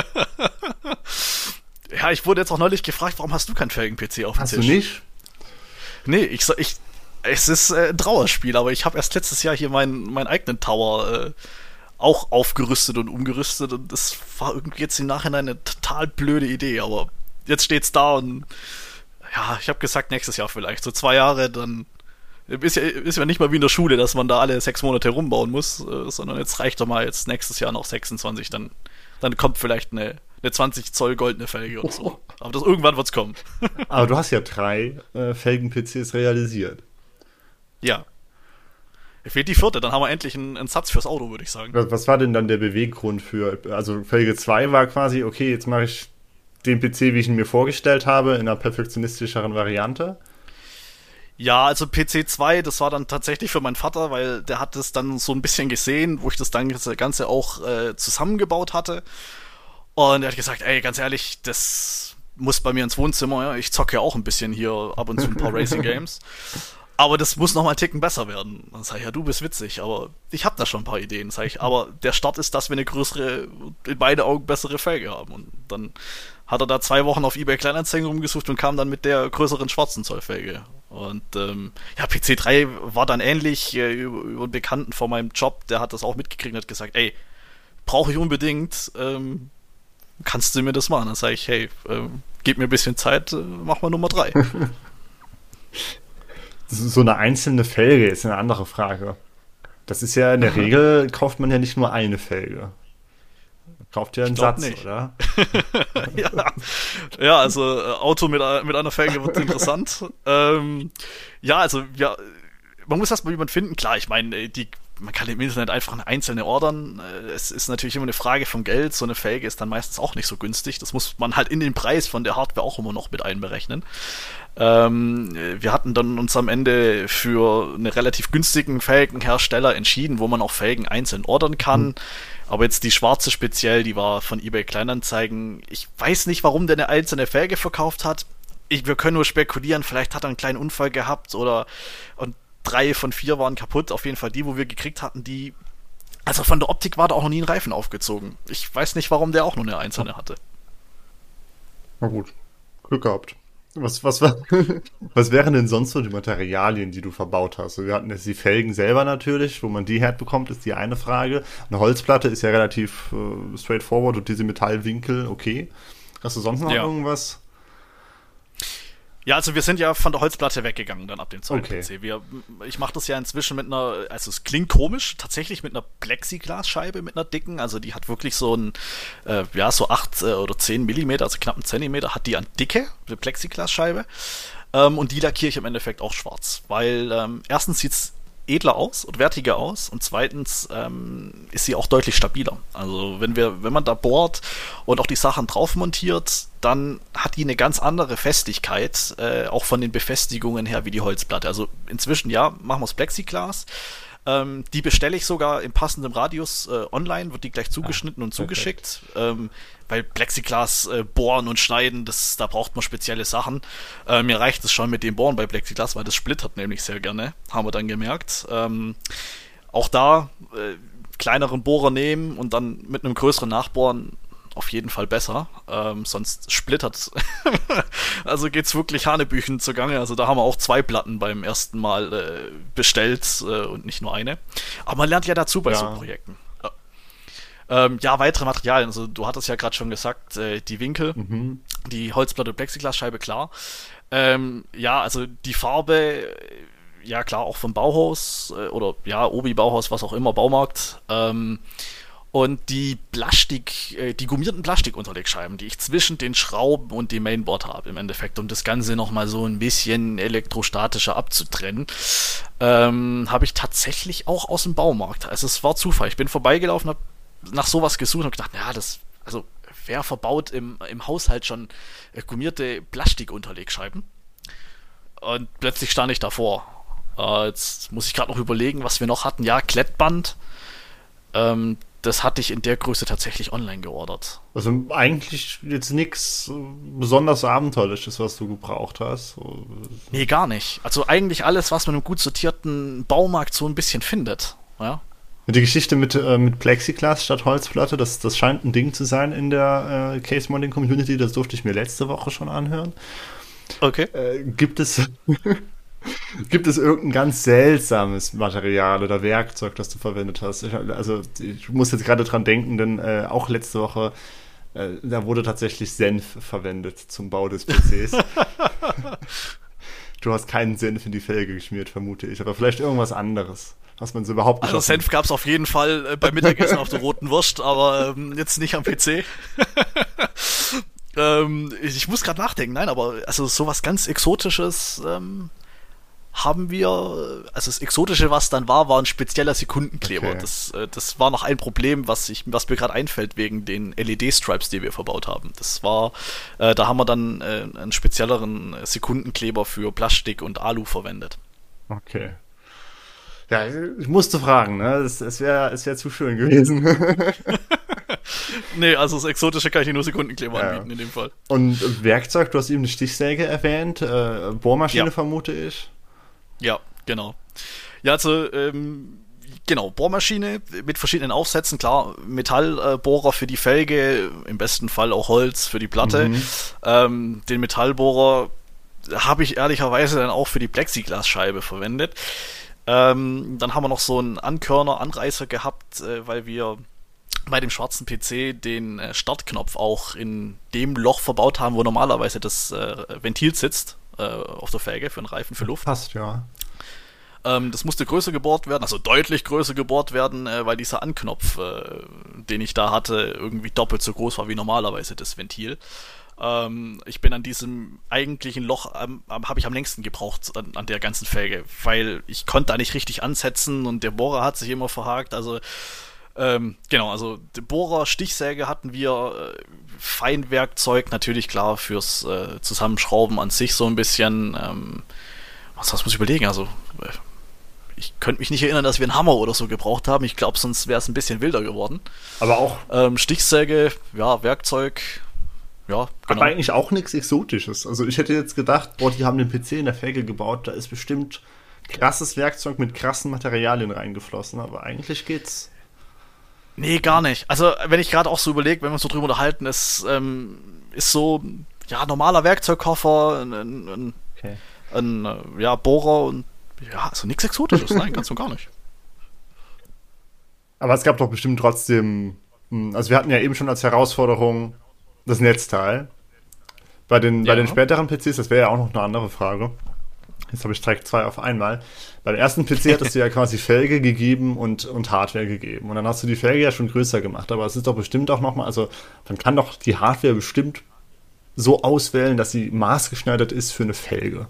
Ja, ich wurde jetzt auch neulich gefragt, warum hast du keinen Felgen-P C auf dem Tisch? Hast du nicht? Nee, ich, ich es ist äh, ein Trauerspiel, aber ich habe erst letztes Jahr hier meinen mein eigenen Tower äh, auch aufgerüstet und umgerüstet und das war irgendwie jetzt im Nachhinein eine total blöde Idee, aber jetzt steht's da und ja, ich habe gesagt, nächstes Jahr vielleicht. So zwei Jahre, dann ist ja, ist ja nicht mal wie in der Schule, dass man da alle sechs Monate rumbauen muss, äh, sondern jetzt reicht doch mal jetzt nächstes Jahr noch sechsundzwanzig, dann, dann kommt vielleicht eine, eine zwanzig Zoll goldene Felge oder so. Aber das, irgendwann wird's kommen. Aber du hast ja drei äh, Felgen-P Cs realisiert. Ja. Fehlt die vierte, dann haben wir endlich einen, einen Satz fürs Auto, würde ich sagen. Was, was war denn dann der Beweggrund für, also Felge zwei war quasi, okay, jetzt mache ich den P C, wie ich ihn mir vorgestellt habe, in einer perfektionistischeren Variante? Ja, also P C zwei, das war dann tatsächlich für meinen Vater, weil der hat es dann so ein bisschen gesehen, wo ich das dann das Ganze auch äh, zusammengebaut hatte. Und er hat gesagt, ey, ganz ehrlich, das muss bei mir ins Wohnzimmer, ja. Ich zocke ja auch ein bisschen hier ab und zu ein paar Racing Games. Aber das muss noch mal einen Ticken besser werden. Dann sag ich, ja, du bist witzig, aber ich habe da schon ein paar Ideen. Sag ich, aber der Start ist, dass wir eine größere, in beide Augen bessere Felge haben. Und dann hat er da zwei Wochen auf eBay Kleinanzeigen rumgesucht und kam dann mit der größeren schwarzen Zollfelge. Und ähm, ja, P C drei war dann ähnlich, äh, über, über einen Bekannten von meinem Job, der hat das auch mitgekriegt und hat gesagt, ey, brauche ich unbedingt, ähm, kannst du mir das machen? Dann sage ich, hey, ähm, gib mir ein bisschen Zeit, äh, mach mal Nummer drei. So eine einzelne Felge ist eine andere Frage. Das ist ja in der Regel, kauft man ja nicht nur eine Felge. Kauft ja einen Satz, nicht. Oder? ja. ja, also äh, Auto mit, mit einer Felge wird interessant. ähm, ja, also ja, man muss erstmal jemanden finden. Klar, ich meine, die man kann im Internet einfach eine einzelne ordern. Es ist natürlich immer eine Frage vom Geld. So eine Felge ist dann meistens auch nicht so günstig. Das muss man halt in den Preis von der Hardware auch immer noch mit einberechnen. Ähm, wir hatten dann uns am Ende für einen relativ günstigen Felgenhersteller entschieden, wo man auch Felgen einzeln ordern kann. Mhm. Aber jetzt die schwarze speziell, die war von eBay Kleinanzeigen. Ich weiß nicht, warum der eine einzelne Felge verkauft hat. Ich, wir können nur spekulieren, vielleicht hat er einen kleinen Unfall gehabt oder und drei von vier waren kaputt. Auf jeden Fall die, wo wir gekriegt hatten, die... Also von der Optik war da auch noch nie ein Reifen aufgezogen. Ich weiß nicht, warum der auch nur eine einzelne hatte. Na gut, Glück gehabt. Was, was, was, was wären denn sonst so die Materialien, die du verbaut hast? Wir hatten jetzt die Felgen selber natürlich, wo man die herbekommt, ist die eine Frage. Eine Holzplatte ist ja relativ äh, straightforward und diese Metallwinkel, okay. Hast du sonst noch ja. irgendwas? Ja, also wir sind ja von der Holzplatte weggegangen dann ab dem zweiten okay. P C. Wir, ich mache das ja inzwischen mit einer, also es klingt komisch, tatsächlich mit einer Plexiglasscheibe, mit einer dicken, also die hat wirklich so ein, äh, ja, so acht äh, oder zehn Millimeter, also knapp einen Zentimeter, hat die an Dicke, eine Plexiglasscheibe. Ähm, und die lackiere ich im Endeffekt auch schwarz, weil ähm, erstens sieht's edler aus und wertiger aus und zweitens ähm, ist sie auch deutlich stabiler. Also wenn wir, wenn man da bohrt und auch die Sachen drauf montiert, dann hat die eine ganz andere Festigkeit, äh, auch von den Befestigungen her wie die Holzplatte. Also inzwischen, ja, machen wir es Plexiglas. Ähm, die bestelle ich sogar im passenden Radius äh, online, wird die gleich zugeschnitten ah, und zugeschickt. Ähm, weil Plexiglas äh, bohren und schneiden, das, da braucht man spezielle Sachen. Äh, mir reicht es schon mit dem Bohren bei Plexiglas, weil das splittert nämlich sehr gerne, haben wir dann gemerkt. Ähm, auch da äh, kleineren Bohrer nehmen und dann mit einem größeren Nachbohren auf jeden Fall besser, ähm, sonst splittert. Also geht's wirklich hanebüchen zugange. Also da haben wir auch zwei Platten beim ersten Mal äh, bestellt äh, und nicht nur eine. Aber man lernt ja dazu bei ja. so Projekten. Ja. Ähm, ja, weitere Materialien. Also du hattest ja gerade schon gesagt, äh, die Winkel, mhm. die Holzplatte, Plexiglasscheibe, klar. Ähm, ja, also die Farbe, ja klar, auch vom Bauhaus äh, oder ja, Obi Bauhaus, was auch immer, Baumarkt. Ähm, Und die Plastik, äh, die gummierten Plastikunterlegscheiben, die ich zwischen den Schrauben und dem Mainboard habe im Endeffekt, um das Ganze nochmal so ein bisschen elektrostatischer abzutrennen, ähm, habe ich tatsächlich auch aus dem Baumarkt. Also es war Zufall. Ich bin vorbeigelaufen, habe nach sowas gesucht und gedacht, ja, das, also wer verbaut im, im Haushalt schon äh, gummierte Plastikunterlegscheiben? Und plötzlich stand ich davor. Äh, jetzt muss ich gerade noch überlegen, was wir noch hatten. Ja, Klettband. Ähm, Das hatte ich in der Größe tatsächlich online geordert. Also eigentlich jetzt nichts besonders Abenteuerliches, was du gebraucht hast? Nee, gar nicht. Also eigentlich alles, was man im gut sortierten Baumarkt so ein bisschen findet. Ja. Die Geschichte mit, äh, mit Plexiglas statt Holzplatte, das, das scheint ein Ding zu sein in der äh, Case-Modding-Community. Das durfte ich mir letzte Woche schon anhören. Okay. Äh, gibt es... Gibt es irgendein ganz seltsames Material oder Werkzeug, das du verwendet hast? Ich, also ich muss jetzt gerade dran denken, denn äh, auch letzte Woche Äh, da wurde tatsächlich Senf verwendet zum Bau des P Cs. Du hast keinen Senf in die Felge geschmiert, vermute ich, aber vielleicht irgendwas anderes, was man so überhaupt nicht... Also Senf gab es auf jeden Fall äh, beim Mittagessen auf der roten Wurst, aber ähm, jetzt nicht am P C. ähm, ich muss gerade nachdenken, nein, aber also sowas ganz Exotisches ähm, haben wir, also das Exotische, was dann war, war ein spezieller Sekundenkleber. Okay. Das, äh, das war noch ein Problem, was ich, was mir gerade einfällt, wegen den L E D-Stripes, die wir verbaut haben. Das war, äh, da haben wir dann äh, einen spezielleren Sekundenkleber für Plastik und Alu verwendet. Okay. Ja, ich musste fragen, ne? Es, es wäre es wär zu schön gewesen. Nee, also das Exotische kann ich dir nur Sekundenkleber Ja. anbieten in dem Fall. Und Werkzeug, du hast eben eine Stichsäge erwähnt, äh, Bohrmaschine Ja. vermute ich. Ja, genau. Ja, also, ähm, genau, Bohrmaschine mit verschiedenen Aufsätzen, klar, Metallbohrer für die Felge, im besten Fall auch Holz für die Platte. Mhm. Ähm, den Metallbohrer habe ich ehrlicherweise dann auch für die Plexiglasscheibe verwendet. Ähm, dann haben wir noch so einen Ankörner, Anreißer gehabt, äh, weil wir bei dem schwarzen P C den äh, Startknopf auch in dem Loch verbaut haben, wo normalerweise das äh, Ventil sitzt, äh, auf der Felge für den Reifen für Luft. Passt, ja. Ähm, das musste größer gebohrt werden, also deutlich größer gebohrt werden, äh, weil dieser Anknopf, äh, den ich da hatte, irgendwie doppelt so groß war wie normalerweise das Ventil. Ähm, ich bin an diesem eigentlichen Loch, ähm, habe ich am längsten gebraucht an, an der ganzen Felge, weil ich konnte da nicht richtig ansetzen und der Bohrer hat sich immer verhakt, also ähm, genau, also die Bohrer, Stichsäge hatten wir, äh, Feinwerkzeug natürlich klar fürs äh, Zusammenschrauben an sich so ein bisschen, ähm, was, was muss ich überlegen, also äh, ich könnte mich nicht erinnern, dass wir einen Hammer oder so gebraucht haben, ich glaube, sonst wäre es ein bisschen wilder geworden. Aber auch, Ähm, Stichsäge, ja, Werkzeug, ja, genau. aber eigentlich auch nichts Exotisches. Also ich hätte jetzt gedacht, boah, die haben den P C in der Felge gebaut, da ist bestimmt krasses Werkzeug mit krassen Materialien reingeflossen, aber eigentlich geht's. Nee, gar nicht. Also, wenn ich gerade auch so überlege, wenn wir uns so drüber unterhalten, ist, ähm, ist so, ja, normaler Werkzeugkoffer, ein, ein, ein, Okay. ein äh, ja, Bohrer und, ja, also nichts Exotisches, nein, ganz und gar nicht. Aber es gab doch bestimmt trotzdem, hm, also wir hatten ja eben schon als Herausforderung das Netzteil. Bei den, Ja. bei den späteren P Cs, das wäre ja auch noch eine andere Frage. Jetzt habe ich direkt zwei auf einmal. Bei dem ersten P C hattest du ja quasi Felge gegeben und, und Hardware gegeben. Und dann hast du die Felge ja schon größer gemacht. Aber es ist doch bestimmt auch nochmal, also man kann doch die Hardware bestimmt so auswählen, dass sie maßgeschneidert ist für eine Felge.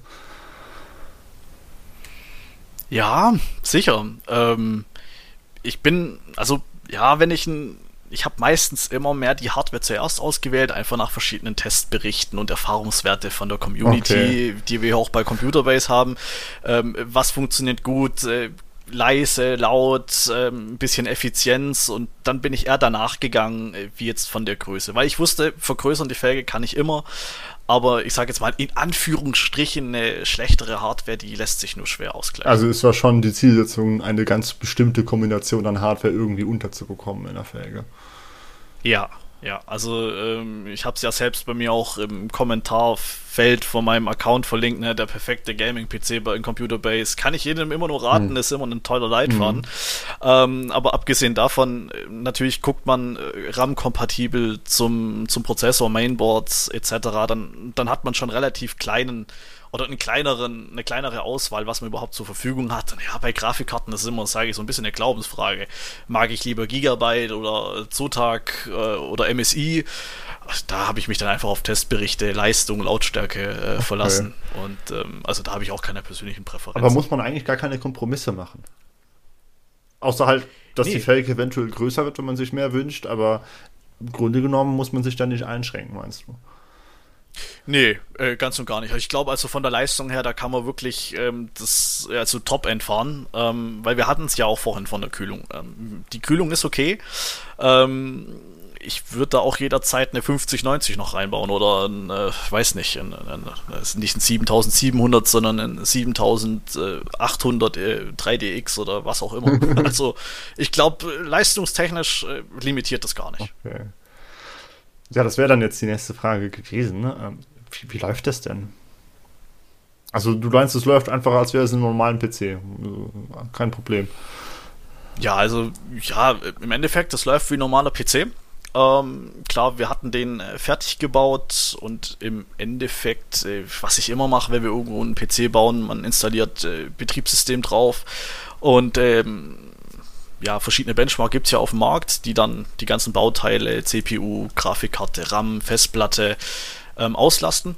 Ja, sicher. Ähm, ich bin, also, ja, wenn ich ein, ich habe meistens immer mehr die Hardware zuerst ausgewählt, einfach nach verschiedenen Testberichten und Erfahrungswerte von der Community, Okay. die wir auch bei Computerbase haben. Ähm, was funktioniert gut, äh, leise, laut, ähm, ein bisschen Effizienz und dann bin ich eher danach gegangen, äh, wie jetzt von der Größe. Weil ich wusste, vergrößern die Felge kann ich immer, aber ich sage jetzt mal in Anführungsstrichen eine schlechtere Hardware, die lässt sich nur schwer ausgleichen. Also es war schon die Zielsetzung, eine ganz bestimmte Kombination an Hardware irgendwie unterzubekommen in der Felge. Ja, ja, also ähm, ich habe es ja selbst bei mir auch im Kommentarfeld von meinem Account verlinkt, ne, der perfekte Gaming-P C bei in Computerbase. Kann ich jedem immer nur raten, Hm. ist immer ein toller Leitfaden. Ähm, aber abgesehen davon, äh, natürlich guckt man äh, RAM-kompatibel zum, zum Prozessor, Mainboards et cetera. Dann, dann hat man schon relativ kleinen oder einen kleineren, eine kleinere Auswahl, was man überhaupt zur Verfügung hat. Und ja, bei Grafikkarten, das ist immer, sage ich, so ein bisschen eine Glaubensfrage. Mag ich lieber Gigabyte oder Zotac äh, oder M S I? Da habe ich mich dann einfach auf Testberichte, Leistung, Lautstärke äh, Okay. verlassen. Und ähm, also da habe ich auch keine persönlichen Präferenzen. Aber muss man eigentlich gar keine Kompromisse machen? Außer halt, dass Nee. die Felge eventuell größer wird, wenn man sich mehr wünscht, aber im Grunde genommen muss man sich dann nicht einschränken, meinst du? Nee, äh, ganz und gar nicht. Ich glaube, also von der Leistung her, da kann man wirklich ähm, das also Top-End fahren, ähm, weil wir hatten es ja auch vorhin von der Kühlung. Ähm, die Kühlung ist okay. Ähm, ich würde da auch jederzeit eine fünfzig neunzig noch reinbauen oder ein, äh, weiß nicht, ein, ein, ein, ist nicht ein siebentausendsiebenhundert, sondern ein siebentausendachthundert äh, drei D X oder was auch immer. Also ich glaube, leistungstechnisch äh, limitiert das gar nicht. Okay. Ja, das wäre dann jetzt die nächste Frage gewesen. Ne? Ähm, Wie, wie läuft das denn? Also du meinst, es läuft einfach, als wäre es ein normalen P C. Also, kein Problem. Ja, also, ja, im Endeffekt, das läuft wie ein normaler P C. Ähm, klar, wir hatten den äh, fertig gebaut und im Endeffekt, äh, was ich immer mache, wenn wir irgendwo einen P C bauen, man installiert äh, Betriebssystem drauf und ähm, ja, verschiedene Benchmark gibt es ja auf dem Markt, die dann die ganzen Bauteile, C P U, Grafikkarte, RAM, Festplatte ähm, auslasten.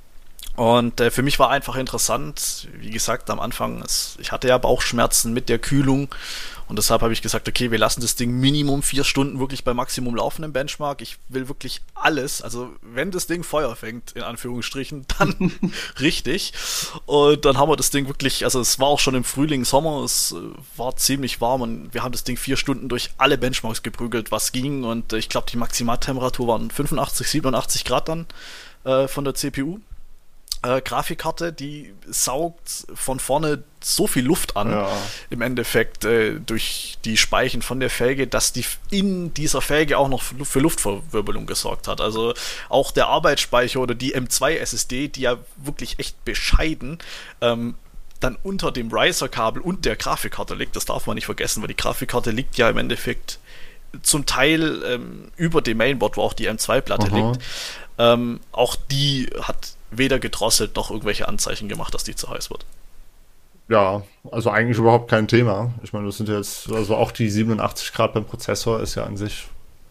Und äh, für mich war einfach interessant, wie gesagt, am Anfang, es, ich hatte ja Bauchschmerzen mit der Kühlung und deshalb habe ich gesagt, okay, wir lassen das Ding Minimum vier Stunden wirklich bei Maximum laufen im Benchmark. Ich will wirklich alles, also wenn das Ding Feuer fängt, in Anführungsstrichen, dann richtig. Und dann haben wir das Ding wirklich, also es war auch schon im Frühling, Sommer, es äh, war ziemlich warm und wir haben das Ding vier Stunden durch alle Benchmarks geprügelt, was ging. Und äh, ich glaube, die Maximaltemperatur waren fünfundachtzig, siebenundachtzig Grad dann äh, von der C P U. Äh, Grafikkarte, die saugt von vorne so viel Luft an, ja. Im Endeffekt äh, durch die Speichen von der Felge, dass die in dieser Felge auch noch für Luftverwirbelung gesorgt hat. Also auch der Arbeitsspeicher oder die M zwei S S D, die ja wirklich echt bescheiden ähm, dann unter dem Riser-Kabel und der Grafikkarte liegt, das darf man nicht vergessen, weil die Grafikkarte liegt ja im Endeffekt zum Teil ähm, über dem Mainboard, wo auch die M zwei Platte Aha. liegt. Ähm, auch die hat weder gedrosselt noch irgendwelche Anzeichen gemacht, dass die zu heiß wird. Ja, also eigentlich überhaupt kein Thema. Ich meine, das sind jetzt, also auch die siebenundachtzig Grad beim Prozessor ist ja an sich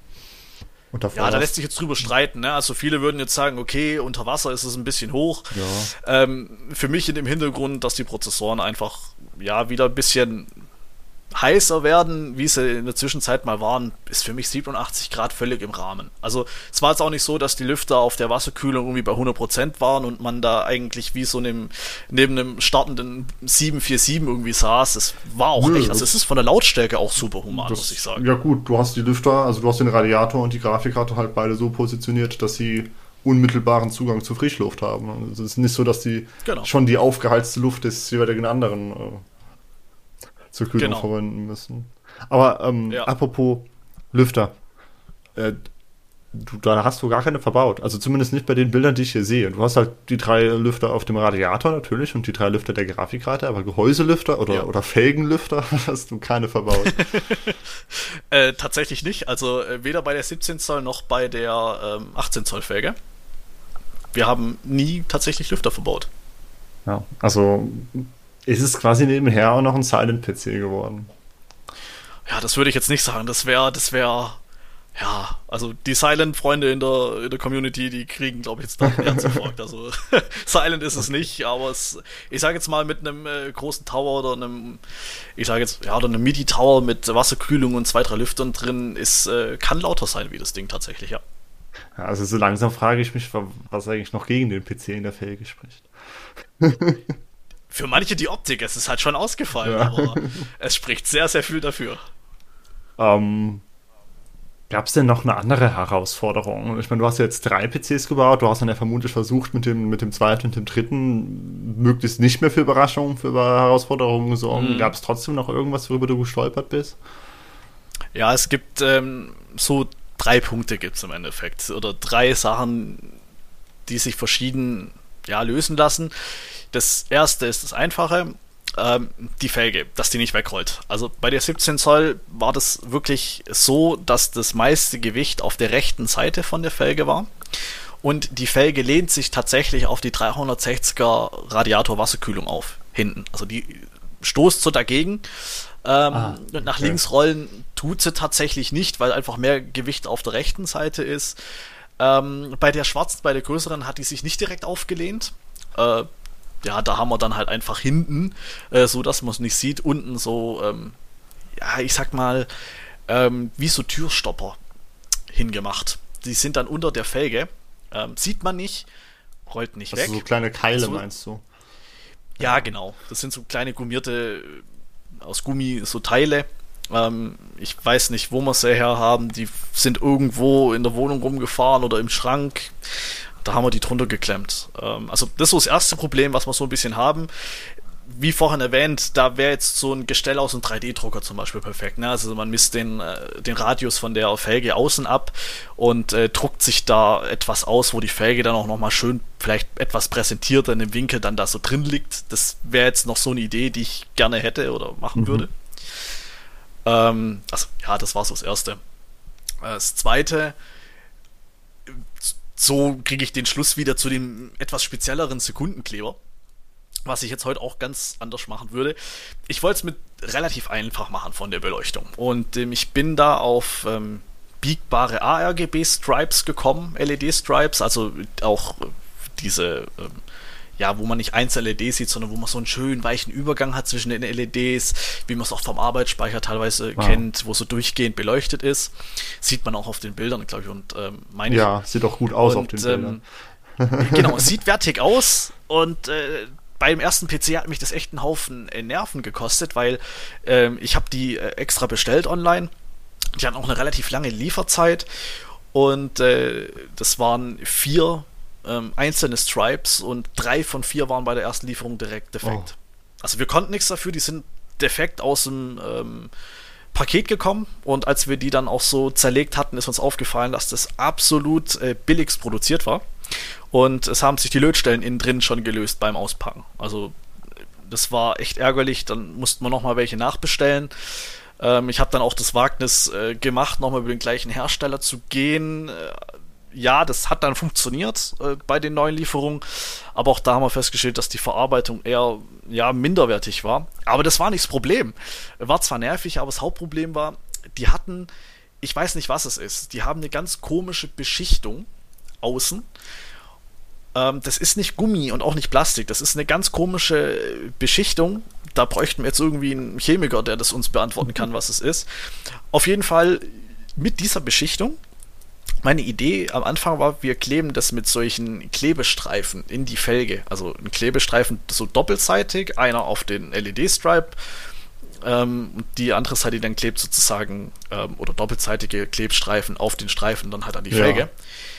unter Feuer. Ja, da lässt sich jetzt drüber streiten. Ne? Also viele würden jetzt sagen, okay, unter Wasser ist es ein bisschen hoch. Ja. Ähm, für mich in dem Hintergrund, dass die Prozessoren einfach ja wieder ein bisschen heißer werden, wie sie in der Zwischenzeit mal waren, ist für mich siebenundachtzig Grad völlig im Rahmen. Also es war jetzt auch nicht so, dass die Lüfter auf der Wasserkühlung irgendwie bei hundert Prozent waren und man da eigentlich wie so einem, neben einem startenden sieben vier sieben irgendwie saß. Es war auch Nö, echt, also es ist von der Lautstärke auch super human, das, muss ich sagen. Ja gut, du hast die Lüfter, also du hast den Radiator und die Grafikkarte halt beide so positioniert, dass sie unmittelbaren Zugang zu Frischluft haben. Also es ist nicht so, dass die genau. schon die aufgeheizte Luft des jeweiligen anderen äh, zur Kühlung genau. verwenden müssen. Aber ähm, ja. apropos Lüfter, äh, du, da hast du gar keine verbaut. Also zumindest nicht bei den Bildern, die ich hier sehe. Du hast halt die drei Lüfter auf dem Radiator natürlich und die drei Lüfter der Grafikkarte, aber Gehäuselüfter oder, ja. oder Felgenlüfter hast du keine verbaut. äh, tatsächlich nicht. Also äh, weder bei der siebzehn Zoll noch bei der ähm, achtzehn Zoll Felge. Wir haben nie tatsächlich Lüfter verbaut. Ja, also ist es quasi nebenher auch noch ein Silent-P C geworden. Ja, das würde ich jetzt nicht sagen. Das wäre, das wäre, ja, also die Silent-Freunde in der, in der Community, die kriegen, glaube ich, jetzt da einen Herzinfarkt. Also Silent ist es nicht, aber es, ich sage jetzt mal mit einem äh, großen Tower oder einem, ich sage jetzt, ja, oder einem MIDI-Tower mit Wasserkühlung und zwei, drei Lüftern drin, ist, äh, kann lauter sein wie das Ding tatsächlich, ja. Ja, also so langsam frage ich mich, was eigentlich noch gegen den P C in der Felge spricht. Für manche die Optik, es ist halt schon ausgefallen, ja. aber es spricht sehr, sehr viel dafür. Ähm, gab es denn noch eine andere Herausforderung? Ich meine, du hast jetzt drei P Cs gebaut, du hast dann ja vermutlich versucht, mit dem, mit dem zweiten und dem dritten möglichst nicht mehr für Überraschungen, für Herausforderungen zu sorgen. Mhm. Gab es trotzdem noch irgendwas, worüber du gestolpert bist? Ja, es gibt ähm, so drei Punkte gibt es im Endeffekt. Oder drei Sachen, die sich verschieden ja, lösen lassen. Das erste ist das Einfache, ähm, die Felge, dass die nicht wegrollt. Also bei der siebzehn Zoll war das wirklich so, dass das meiste Gewicht auf der rechten Seite von der Felge war. Und die Felge lehnt sich tatsächlich auf die dreihundertsechziger Radiator-Wasserkühlung auf, hinten. Also die stoßt so dagegen. Ähm, ah, okay. Und nach links rollen tut sie tatsächlich nicht, weil einfach mehr Gewicht auf der rechten Seite ist. Ähm, bei der schwarzen, bei der größeren hat die sich nicht direkt aufgelehnt. Äh, ja, da haben wir dann halt einfach hinten, äh, so dass man es nicht sieht, unten so, ähm, ja, ich sag mal, ähm, wie so Türstopper hingemacht. Die sind dann unter der Felge, ähm, sieht man nicht, rollt nicht also weg. So kleine Keile so, meinst du? Ja, genau. Das sind so kleine gummierte, aus Gummi, so Teile. Ähm, ich weiß nicht, wo wir sie her haben. Die sind irgendwo in der Wohnung rumgefahren oder im Schrank. Da haben wir die drunter geklemmt. Ähm, also das ist so das erste Problem, was wir so ein bisschen haben. Wie vorhin erwähnt, da wäre jetzt so ein Gestell aus einem drei D Drucker zum Beispiel perfekt. Ne? Also man misst den, äh, den Radius von der Felge außen ab und äh, druckt sich da etwas aus, wo die Felge dann auch nochmal schön vielleicht etwas präsentierter in dem Winkel dann da so drin liegt. Das wäre jetzt noch so eine Idee, die ich gerne hätte oder machen mhm. würde. Ähm, also ja, das war so das Erste. Das zweite, so kriege ich den Schluss wieder zu dem etwas spezielleren Sekundenkleber, was ich jetzt heute auch ganz anders machen würde. Ich wollte es mit relativ einfach machen von der Beleuchtung. Und ähm, ich bin da auf ähm, biegbare A R G B-Stripes gekommen, L E D-Stripes, also auch äh, diese, ähm, ja, wo man nicht einzelne L E Ds sieht, sondern wo man so einen schönen weichen Übergang hat zwischen den L E Ds, wie man es auch vom Arbeitsspeicher teilweise wow. kennt, wo so durchgehend beleuchtet ist. Sieht man auch auf den Bildern, glaube ich, und ähm, meine Ja, ich. sieht auch gut aus und, auf den Bildern. Ähm, genau, sieht wertig aus und äh, beim ersten P C hat mich das echt einen Haufen äh, Nerven gekostet, weil ähm, ich habe die äh, extra bestellt online. Die hatten auch eine relativ lange Lieferzeit und äh, das waren vier ähm, einzelne Stripes und drei von vier waren bei der ersten Lieferung direkt defekt. Oh. Also wir konnten nichts dafür, die sind defekt aus dem ähm, Paket gekommen und als wir die dann auch so zerlegt hatten, ist uns aufgefallen, dass das absolut äh, billigst produziert war. Und es haben sich die Lötstellen innen drin schon gelöst beim Auspacken. Also das war echt ärgerlich. Dann mussten wir nochmal welche nachbestellen. Ähm, ich habe dann auch das Wagnis äh, gemacht, nochmal über den gleichen Hersteller zu gehen. Äh, ja, das hat dann funktioniert äh, bei den neuen Lieferungen. Aber auch da haben wir festgestellt, dass die Verarbeitung eher ja, minderwertig war. Aber das war nicht das Problem. War zwar nervig, aber das Hauptproblem war, die hatten, ich weiß nicht, was es ist, die haben eine ganz komische Beschichtung außen. Ähm, das ist nicht Gummi und auch nicht Plastik. Das ist eine ganz komische Beschichtung. Da bräuchten wir jetzt irgendwie einen Chemiker, der das uns beantworten kann, was es ist. Auf jeden Fall mit dieser Beschichtung. Meine Idee am Anfang war, wir kleben das mit solchen Klebestreifen in die Felge. Also ein Klebestreifen so doppelseitig, einer auf den L E D-Stripe. Ähm, die andere Seite dann klebt sozusagen, ähm, oder doppelseitige Klebstreifen auf den Streifen dann halt an die Felge. Ja.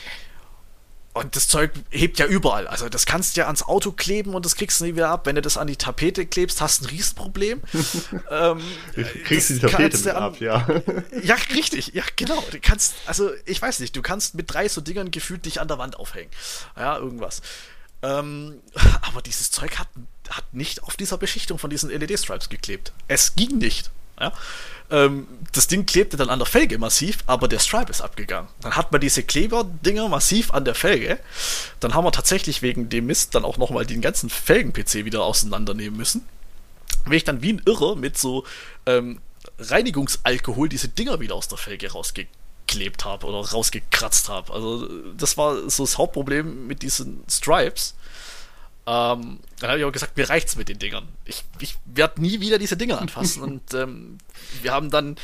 Und das Zeug hebt ja überall. Also das kannst du ja ans Auto kleben und das kriegst du nie wieder ab. Wenn du das an die Tapete klebst, hast du ein Riesenproblem. ähm, kriegst du die Tapete mit an, ab, ja. Ja, richtig. Ja, genau. Du kannst, also ich weiß nicht, du kannst mit drei so Dingern gefühlt dich an der Wand aufhängen. Ja, irgendwas. Ähm, aber dieses Zeug hat, hat nicht auf dieser Beschichtung von diesen L E D-Stripes geklebt. Es ging nicht. Ja. Ähm, das Ding klebte dann an der Felge massiv, aber der Stripe ist abgegangen. Dann hat man diese Kleberdinger massiv an der Felge. Dann haben wir tatsächlich wegen dem Mist dann auch nochmal den ganzen Felgen-P C wieder auseinandernehmen müssen. Weil ich dann wie ein Irrer mit so ähm, Reinigungsalkohol diese Dinger wieder aus der Felge rausgeklebt habe oder rausgekratzt habe. Also das war so das Hauptproblem mit diesen Stripes. Ähm, dann habe ich auch gesagt, mir reicht's mit den Dingern. Ich, ich werde nie wieder diese Dinger anfassen. Und ähm, wir haben dann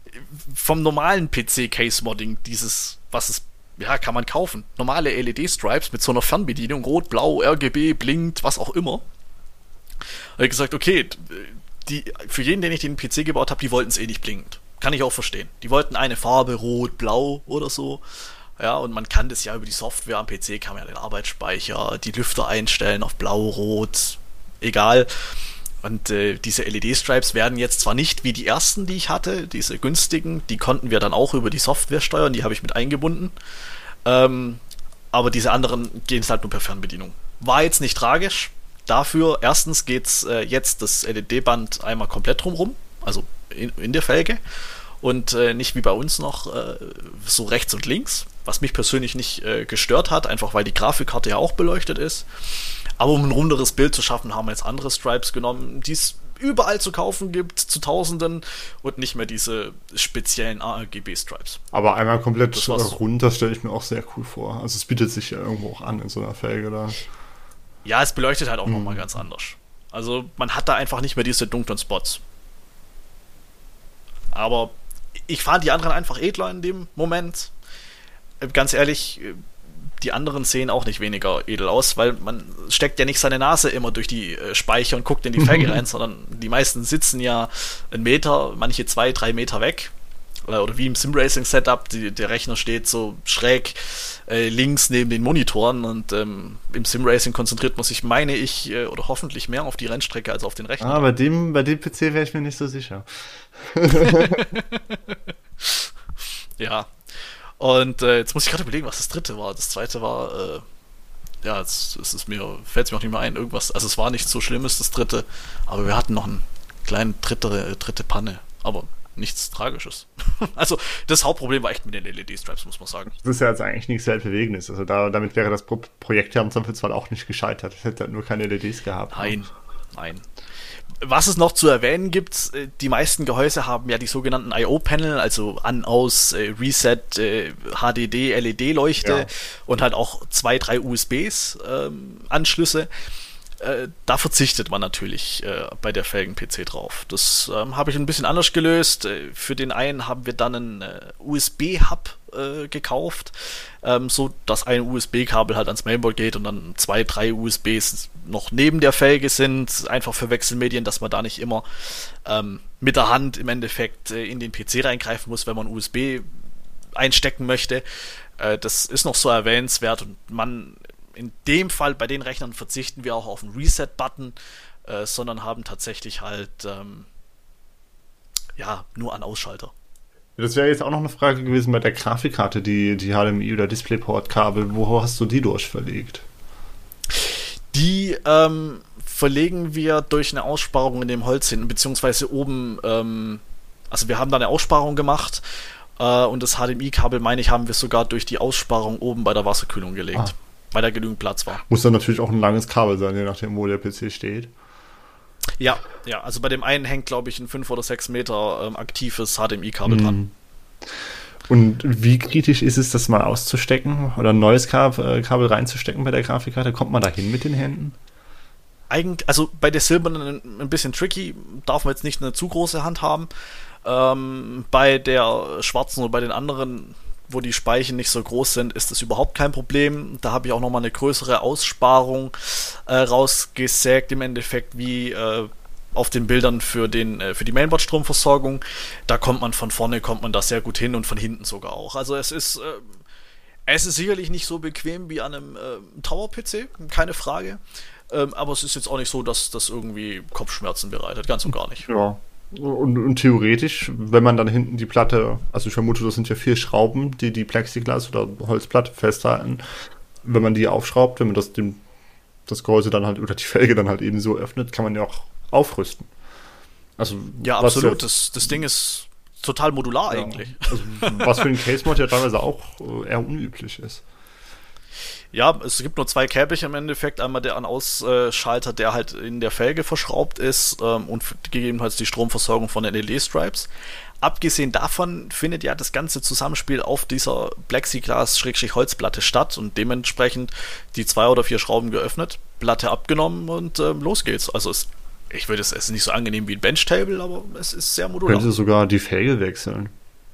vom normalen P C-Case-Modding dieses, was es, ja, kann man kaufen. Normale L E D-Stripes mit so einer Fernbedienung, rot, blau, R G B, blinkt, was auch immer. Habe ich gesagt, okay, die, für jeden, den ich den P C gebaut habe, die wollten es eh nicht blinkend. Kann ich auch verstehen. Die wollten eine Farbe, rot, blau oder so. Ja, und man kann das ja über die Software am P C, kann man ja den Arbeitsspeicher, die Lüfter einstellen auf blau, rot, egal. Und äh, diese L E D-Stripes werden jetzt zwar nicht wie die ersten, die ich hatte, diese günstigen, die konnten wir dann auch über die Software steuern, die habe ich mit eingebunden. Ähm, aber diese anderen gehen es halt nur per Fernbedienung. War jetzt nicht tragisch. Dafür, erstens geht's äh, jetzt das L E D-Band einmal komplett drumrum, also in, in der Felge. Und äh, nicht wie bei uns noch äh, so rechts und links, was mich persönlich nicht äh, gestört hat, einfach weil die Grafikkarte ja auch beleuchtet ist. Aber um ein runderes Bild zu schaffen, haben wir jetzt andere Stripes genommen, die es überall zu kaufen gibt, zu Tausenden, und nicht mehr diese speziellen A R G B-Stripes. Aber einmal komplett rund, das stelle ich mir auch sehr cool vor. Also es bietet sich ja irgendwo auch an in so einer Felge da. Ja, es beleuchtet halt auch mhm. nochmal ganz anders. Also man hat da einfach nicht mehr diese dunklen Spots. Aber ich fand die anderen einfach edler in dem Moment. Ganz ehrlich, die anderen sehen auch nicht weniger edel aus, weil man steckt ja nicht seine Nase immer durch die Speicher und guckt in die Felge rein, sondern die meisten sitzen ja einen Meter, manche zwei, drei Meter weg. Oder, oder wie im Sim-Racing-Setup, die, der Rechner steht so schräg äh, links neben den Monitoren, und ähm, im Sim-Racing konzentriert man sich, meine ich, äh, oder hoffentlich mehr auf die Rennstrecke als auf den Rechner. Ah, bei dem, bei dem P C wäre ich mir nicht so sicher. Ja. Und äh, jetzt muss ich gerade überlegen, was das dritte war. Das zweite war, äh, ja, jetzt ist es mir, fällt es mir auch nicht mehr ein, irgendwas, also es war nicht so schlimm, ist das dritte, aber wir hatten noch eine kleine dritte, dritte Panne. Aber nichts Tragisches. Also das Hauptproblem war echt mit den L E D-Stripes, muss man sagen. Das ist ja jetzt eigentlich nichts Weltbewegendes. Also da, damit wäre das Pro- Projekt ja im Zweifelsfall auch nicht gescheitert. Es hätte halt nur keine L E Ds gehabt. Nein, nein. Was es noch zu erwähnen gibt, die meisten Gehäuse haben ja die sogenannten I O-Panel, also an, aus, äh, Reset, äh, H D D, L E D-Leuchte ja. und halt auch zwei, drei U S B-Anschlüsse. Äh, da verzichtet man natürlich äh, bei der Felgen-P C drauf. Das ähm, habe ich ein bisschen anders gelöst. Äh, für den einen haben wir dann einen äh, U S B-Hub äh, gekauft, ähm, so dass ein U S B-Kabel halt ans Mainboard geht und dann zwei, drei U S Bs noch neben der Felge sind, einfach für Wechselmedien, dass man da nicht immer ähm, mit der Hand im Endeffekt äh, in den P C reingreifen muss, wenn man U S B einstecken möchte. Äh, das ist noch so erwähnenswert und man in dem Fall, bei den Rechnern verzichten wir auch auf einen Reset-Button, äh, sondern haben tatsächlich halt ähm, ja, nur an Ausschalter. Das wäre jetzt auch noch eine Frage gewesen bei der Grafikkarte, die, die H D M I oder DisplayPort-Kabel. Wo hast du die durchverlegt? Die ähm, verlegen wir durch eine Aussparung in dem Holz hinten, beziehungsweise oben, ähm, also wir haben da eine Aussparung gemacht äh, und das H D M I-Kabel, meine ich, haben wir sogar durch die Aussparung oben bei der Wasserkühlung gelegt. Ah. Weil da genügend Platz war. Muss dann natürlich auch ein langes Kabel sein, je nachdem, wo der P C steht. Ja, ja, also bei dem einen hängt, glaube ich, ein fünf oder sechs Meter ähm, aktives H D M I-Kabel mhm. dran. Und wie kritisch ist es, das mal auszustecken oder ein neues Kabel, Kabel reinzustecken bei der Grafikkarte? Kommt man da hin mit den Händen? Eigentlich, also bei der silbernen ein bisschen tricky, darf man jetzt nicht eine zu große Hand haben. Ähm, bei der schwarzen oder bei den anderen, wo die Speichen nicht so groß sind, ist das überhaupt kein Problem. Da habe ich auch nochmal eine größere Aussparung äh, rausgesägt, im Endeffekt wie äh, auf den Bildern für, den, äh, für die Mainboard-Stromversorgung. Da kommt man von vorne, kommt man da sehr gut hin und von hinten sogar auch. Also es ist, äh, es ist sicherlich nicht so bequem wie an einem äh, Tower-P C, keine Frage. Ähm, aber es ist jetzt auch nicht so, dass das irgendwie Kopfschmerzen bereitet, ganz und gar nicht. Ja. Und, und theoretisch, wenn man dann hinten die Platte, also ich vermute, das sind ja vier Schrauben, die die Plexiglas oder Holzplatte festhalten, wenn man die aufschraubt, wenn man das, dem, das Gehäuse dann halt oder die Felge dann halt eben so öffnet, kann man ja auch aufrüsten. Also, ja, absolut. Ja, das, das Ding ist total modular ja, eigentlich. Also, was für einen Case-Mod ja teilweise auch eher unüblich ist. Ja, es gibt nur zwei Käppchen im Endeffekt. Einmal der An-Aus-Schalter, der halt in der Felge verschraubt ist ähm, und gegebenenfalls die Stromversorgung von den L E D-Stripes. Abgesehen davon findet ja das ganze Zusammenspiel auf dieser Plexiglas-Holzplatte statt und dementsprechend die zwei oder vier Schrauben geöffnet, Platte abgenommen und ähm, los geht's. Also es, ich würde es, es ist nicht so angenehm wie ein Benchtable, aber es ist sehr modular. Können Sie sogar die Felge wechseln?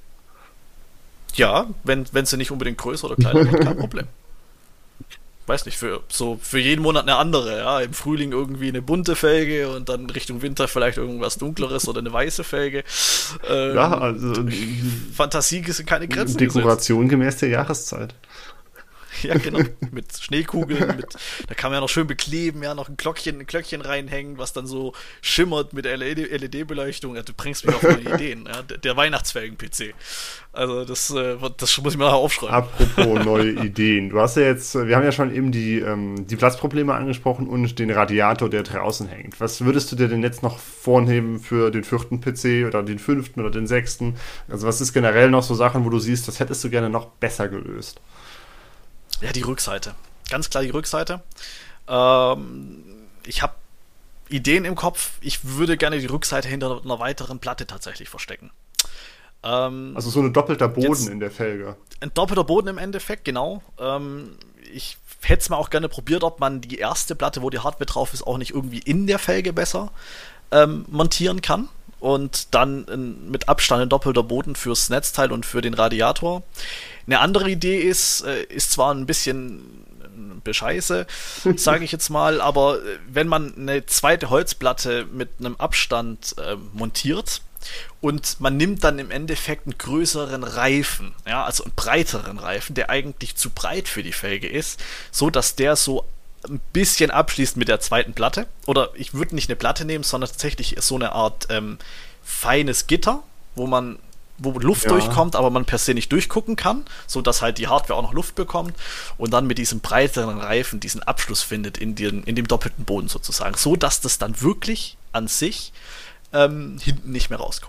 Ja, wenn, wenn sie nicht unbedingt größer oder kleiner wird, kein Problem. Weiß nicht, für so für jeden Monat eine andere, ja, im Frühling irgendwie eine bunte Felge und dann Richtung Winter vielleicht irgendwas dunkleres oder eine weiße Felge. Ähm, ja, also Fantasie sind keine Grenzen. Dekoration gesetzt. Gemäß der Jahreszeit. Ja, genau. Mit Schneekugeln, mit, da kann man ja noch schön bekleben, ja, noch ein Glöckchen, ein Glöckchen reinhängen, was dann so schimmert mit L E D-Beleuchtung. Ja, du bringst mich auf neue Ideen, ja, der, der Weihnachtsfelgen-P C. Also das, äh, das muss ich mir nachher aufschreiben. Apropos neue Ideen. Du hast ja jetzt, wir haben ja schon eben die, ähm, die Platzprobleme angesprochen und den Radiator, der draußen hängt. Was würdest du dir denn jetzt noch vornehmen für den vierten P C oder den fünften oder den sechsten? Also was ist generell noch so Sachen, wo du siehst, das hättest du gerne noch besser gelöst? Ja, die Rückseite. Ganz klar die Rückseite. Ähm, ich habe Ideen im Kopf. Ich würde gerne die Rückseite hinter einer weiteren Platte tatsächlich verstecken. Ähm, also so ein doppelter Boden in der Felge. Ein doppelter Boden im Endeffekt, genau. Ähm, ich hätte es mal auch gerne probiert, ob man die erste Platte, wo die Hardware drauf ist, auch nicht irgendwie in der Felge besser ähm, montieren kann. Und dann in, mit Abstand ein doppelter Boden fürs Netzteil und für den Radiator. Eine andere Idee ist, äh, ist zwar ein bisschen bescheiße, sage ich jetzt mal, aber wenn man eine zweite Holzplatte mit einem Abstand äh, montiert und man nimmt dann im Endeffekt einen größeren Reifen, ja, also einen breiteren Reifen, der eigentlich zu breit für die Felge ist, so dass der so ein bisschen abschließt mit der zweiten Platte. Oder ich würde nicht eine Platte nehmen, sondern tatsächlich so eine Art ähm, feines Gitter, wo man wo Luft ja. durchkommt, aber man per se nicht durchgucken kann, so dass halt die Hardware auch noch Luft bekommt und dann mit diesem breiteren Reifen diesen Abschluss findet in, den, in dem doppelten Boden sozusagen, so dass das dann wirklich an sich ähm, hinten nicht mehr rausguckt.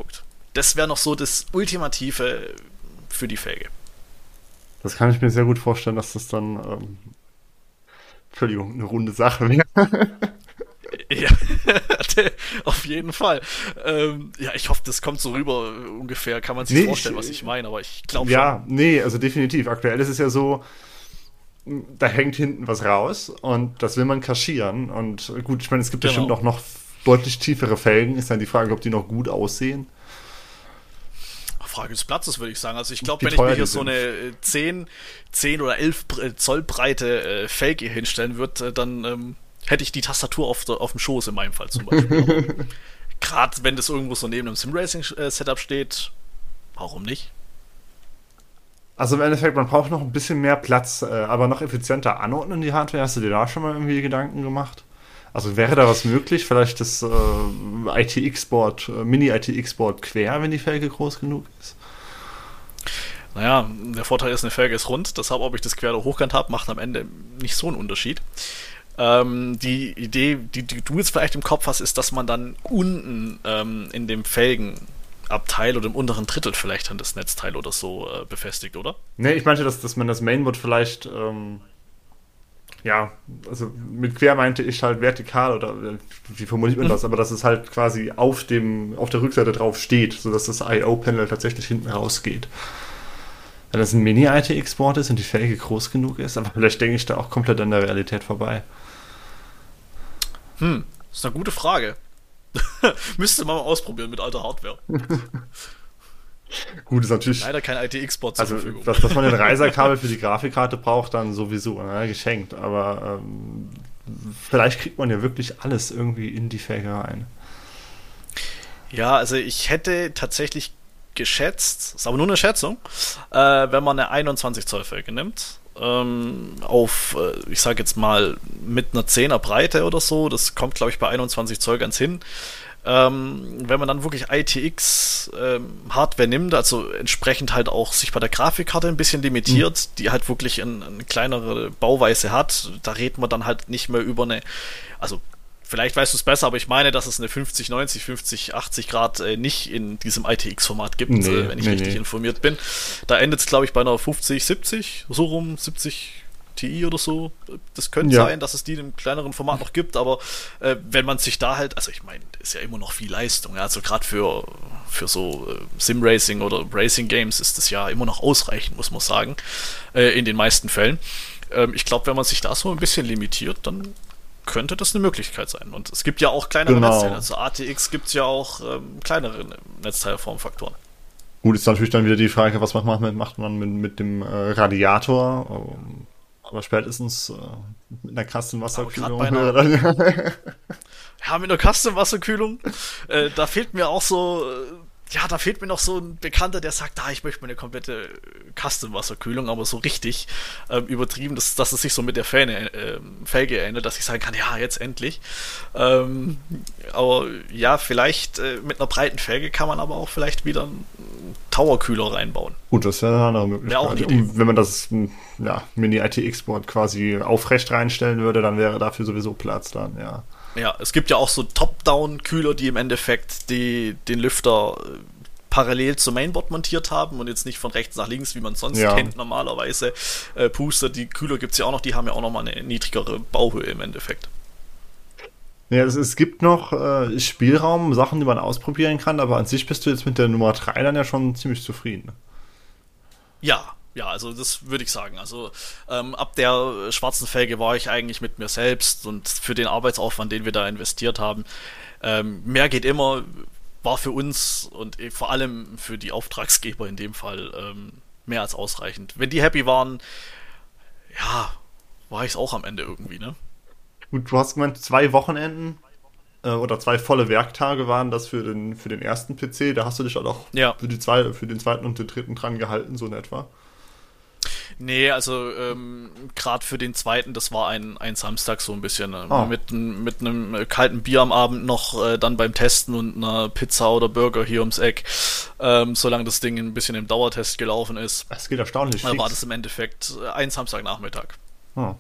das wäre noch so das Ultimative für die Felge. Das kann ich mir sehr gut vorstellen, dass das dann, ähm, Entschuldigung, eine runde Sache wäre. Ja, auf jeden Fall. Ähm, ja, ich hoffe, das kommt so rüber ungefähr. Kann man sich Nee, vorstellen, ich- was ich meine, aber ich glaube Ja, nee, also definitiv. Aktuell ist es ja so, da hängt hinten was raus und das will man kaschieren. Und gut, ich meine, es gibt Genau. bestimmt auch noch deutlich tiefere Felgen. Ist dann die Frage, ob die noch gut aussehen. schon. Frage des Platzes, würde ich sagen. Also ich glaube, Wie wenn ich mir teuer hier die so sind. eine äh, zehn, zehn oder elf Bre- Zoll breite äh, Felge hinstellen würde, äh, dann ähm, hätte ich die Tastatur auf, der, auf dem Schoß in meinem Fall zum Beispiel. Gerade wenn das irgendwo so neben einem Simracing-Setup steht, warum nicht? Also im Endeffekt, man braucht noch ein bisschen mehr Platz, äh, aber noch effizienter anordnen die Hardware. Hast du dir da schon mal irgendwie Gedanken gemacht? Also wäre da was möglich? Vielleicht das äh, I T X-Board, äh, Mini-I T X-Board quer, wenn die Felge groß genug ist? Naja, der Vorteil ist, eine Felge ist rund, deshalb, ob ich das quer oder hochkant habe, macht am Ende nicht so einen Unterschied. Ähm, die Idee, die, die du jetzt vielleicht im Kopf hast, ist, dass man dann unten ähm, in dem Felgenabteil oder im unteren Drittel vielleicht dann das Netzteil oder so äh, befestigt, oder? Nee, ich meinte, dass, dass man das Mainboard vielleicht, ähm, ja, also mit quer meinte ich halt vertikal oder äh, wie formuliert man das, aber dass es halt quasi auf dem, auf der Rückseite drauf steht, sodass das I O-Panel tatsächlich hinten rausgeht. Wenn das ein Mini-I T X-Board ist und die Felge groß genug ist, aber vielleicht denke ich da auch komplett an der Realität vorbei. Hm, das ist eine gute Frage. Müsste man mal ausprobieren mit alter Hardware. Gut, ist natürlich, Leider kein I T X-Board zur also Verfügung. dass, dass man den Reiserkabel für die Grafikkarte braucht, dann sowieso, ne, geschenkt, aber ähm, vielleicht kriegt man ja wirklich alles irgendwie in die Felge rein. Ja, also ich hätte tatsächlich geschätzt, ist aber nur eine Schätzung, äh, wenn man eine einundzwanzig Zoll Felge nimmt, ähm, auf, äh, ich sage jetzt mal, mit einer zehner Breite oder so, das kommt, glaube ich, bei einundzwanzig Zoll ganz hin. Ähm, wenn man dann wirklich I T X ähm, Hardware nimmt, also entsprechend halt auch sich bei der Grafikkarte ein bisschen limitiert, mhm. die halt wirklich ein, eine kleinere Bauweise hat, da reden wir dann halt nicht mehr über eine, also vielleicht weißt du es besser, aber ich meine, dass es eine fünfzig neunzig, fünfzig achtzig Grad äh, nicht in diesem I T X-Format gibt, Nee, äh, wenn ich nee, richtig nee. informiert bin. Da endet es, glaube ich, bei einer fünfzig siebzig, so rum, siebzig Ti oder so. Das könnte Ja. sein, dass es die in einem kleineren Format noch gibt, aber äh, wenn man sich da halt, also ich meine, ist ja immer noch viel Leistung, ja, also gerade für, für so äh, Sim-Racing oder Racing-Games ist das ja immer noch ausreichend, muss man sagen, äh, in den meisten Fällen. Ähm, ich glaube, wenn man sich da so ein bisschen limitiert, dann könnte das eine Möglichkeit sein. Und es gibt ja auch kleinere Genau. Netzteile. Also A T X gibt es ja auch ähm, kleinere Netzteilformfaktoren. Gut, ist natürlich dann wieder die Frage, was macht man mit, macht man mit, mit dem äh, Radiator, ähm, aber spätestens äh, mit einer krassen Wasserkühlung. Aber grad bei oder- Ja, mit einer Custom-Wasserkühlung, äh, da fehlt mir auch so, äh, ja, da fehlt mir noch so ein Bekannter, der sagt, ah, ich möchte mir eine komplette Custom-Wasserkühlung, aber so richtig ähm, übertrieben, dass, dass es sich so mit der Fähne, äh, Felge ähnelt, dass ich sagen kann, ja, jetzt endlich. Ähm, aber ja, vielleicht äh, mit einer breiten Felge kann man aber auch vielleicht wieder einen Tower-Kühler reinbauen. Gut, das wäre eine andere Wäre Möglichkeit. auch eine Idee. Und wenn man das m, ja, Mini-I T X-Board quasi aufrecht reinstellen würde, dann wäre dafür sowieso Platz dann, ja. Ja, es gibt ja auch so Top-Down-Kühler, die im Endeffekt die, den Lüfter äh, parallel zum Mainboard montiert haben und jetzt nicht von rechts nach links, wie man sonst Ja. kennt normalerweise, äh, pustet. Die Kühler gibt es ja auch noch, die haben ja auch nochmal eine niedrigere Bauhöhe im Endeffekt. Ja, es, es gibt noch äh, Spielraum, Sachen, die man ausprobieren kann, aber an sich bist du jetzt mit der Nummer drei dann ja schon ziemlich zufrieden. Ja, ja, also das würde ich sagen. Also ähm, ab der schwarzen Felge war ich eigentlich mit mir selbst und für den Arbeitsaufwand, den wir da investiert haben, ähm, mehr geht immer, war für uns und eh vor allem für die Auftragsgeber in dem Fall ähm, mehr als ausreichend. Wenn die happy waren, ja, war ich es auch am Ende irgendwie, ne? Gut, du hast gemeint, zwei Wochenenden äh, oder zwei volle Werktage waren das für den, für den ersten P C. Da hast du dich auch noch Ja. für, die zwei, für den zweiten und den dritten dran gehalten, so in etwa. Nee, also ähm, gerade für den zweiten, das war ein, ein Samstag so ein bisschen äh, Ah. mit, n- mit einem äh, kalten Bier am Abend noch äh, dann beim Testen und einer Pizza oder Burger hier ums Eck, ähm, solange das Ding ein bisschen im Dauertest gelaufen ist, Es geht erstaunlich äh, fix. war das im Endeffekt äh, ein Samstagnachmittag. Ah.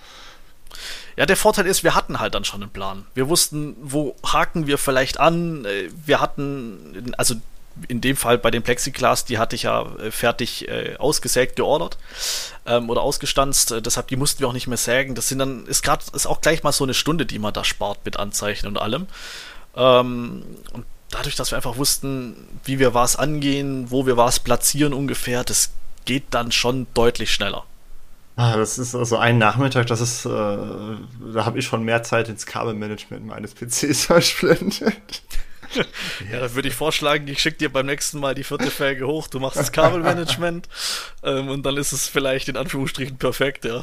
Ja, der Vorteil ist, wir hatten halt dann schon einen Plan. Wir wussten, wo haken wir vielleicht an. äh, Wir hatten, also in dem Fall bei den Plexiglas, die hatte ich ja äh, fertig äh, ausgesägt, geordert ähm, oder ausgestanzt. Äh, deshalb, die mussten wir auch nicht mehr sägen. Das sind dann, ist gerade, ist auch gleich mal so eine Stunde, die man da spart mit Anzeichen und allem. Ähm, und dadurch, dass wir einfach wussten, wie wir was angehen, wo wir was platzieren ungefähr, das geht dann schon deutlich schneller. Ah, das ist also ein Nachmittag, das ist, äh, da habe ich schon mehr Zeit ins Kabelmanagement meines P Cs verschwendet. Ja, da würde ich vorschlagen, ich schicke dir beim nächsten Mal die vierte Felge hoch, du machst das Kabelmanagement ähm, und dann ist es vielleicht in Anführungsstrichen perfekt, ja.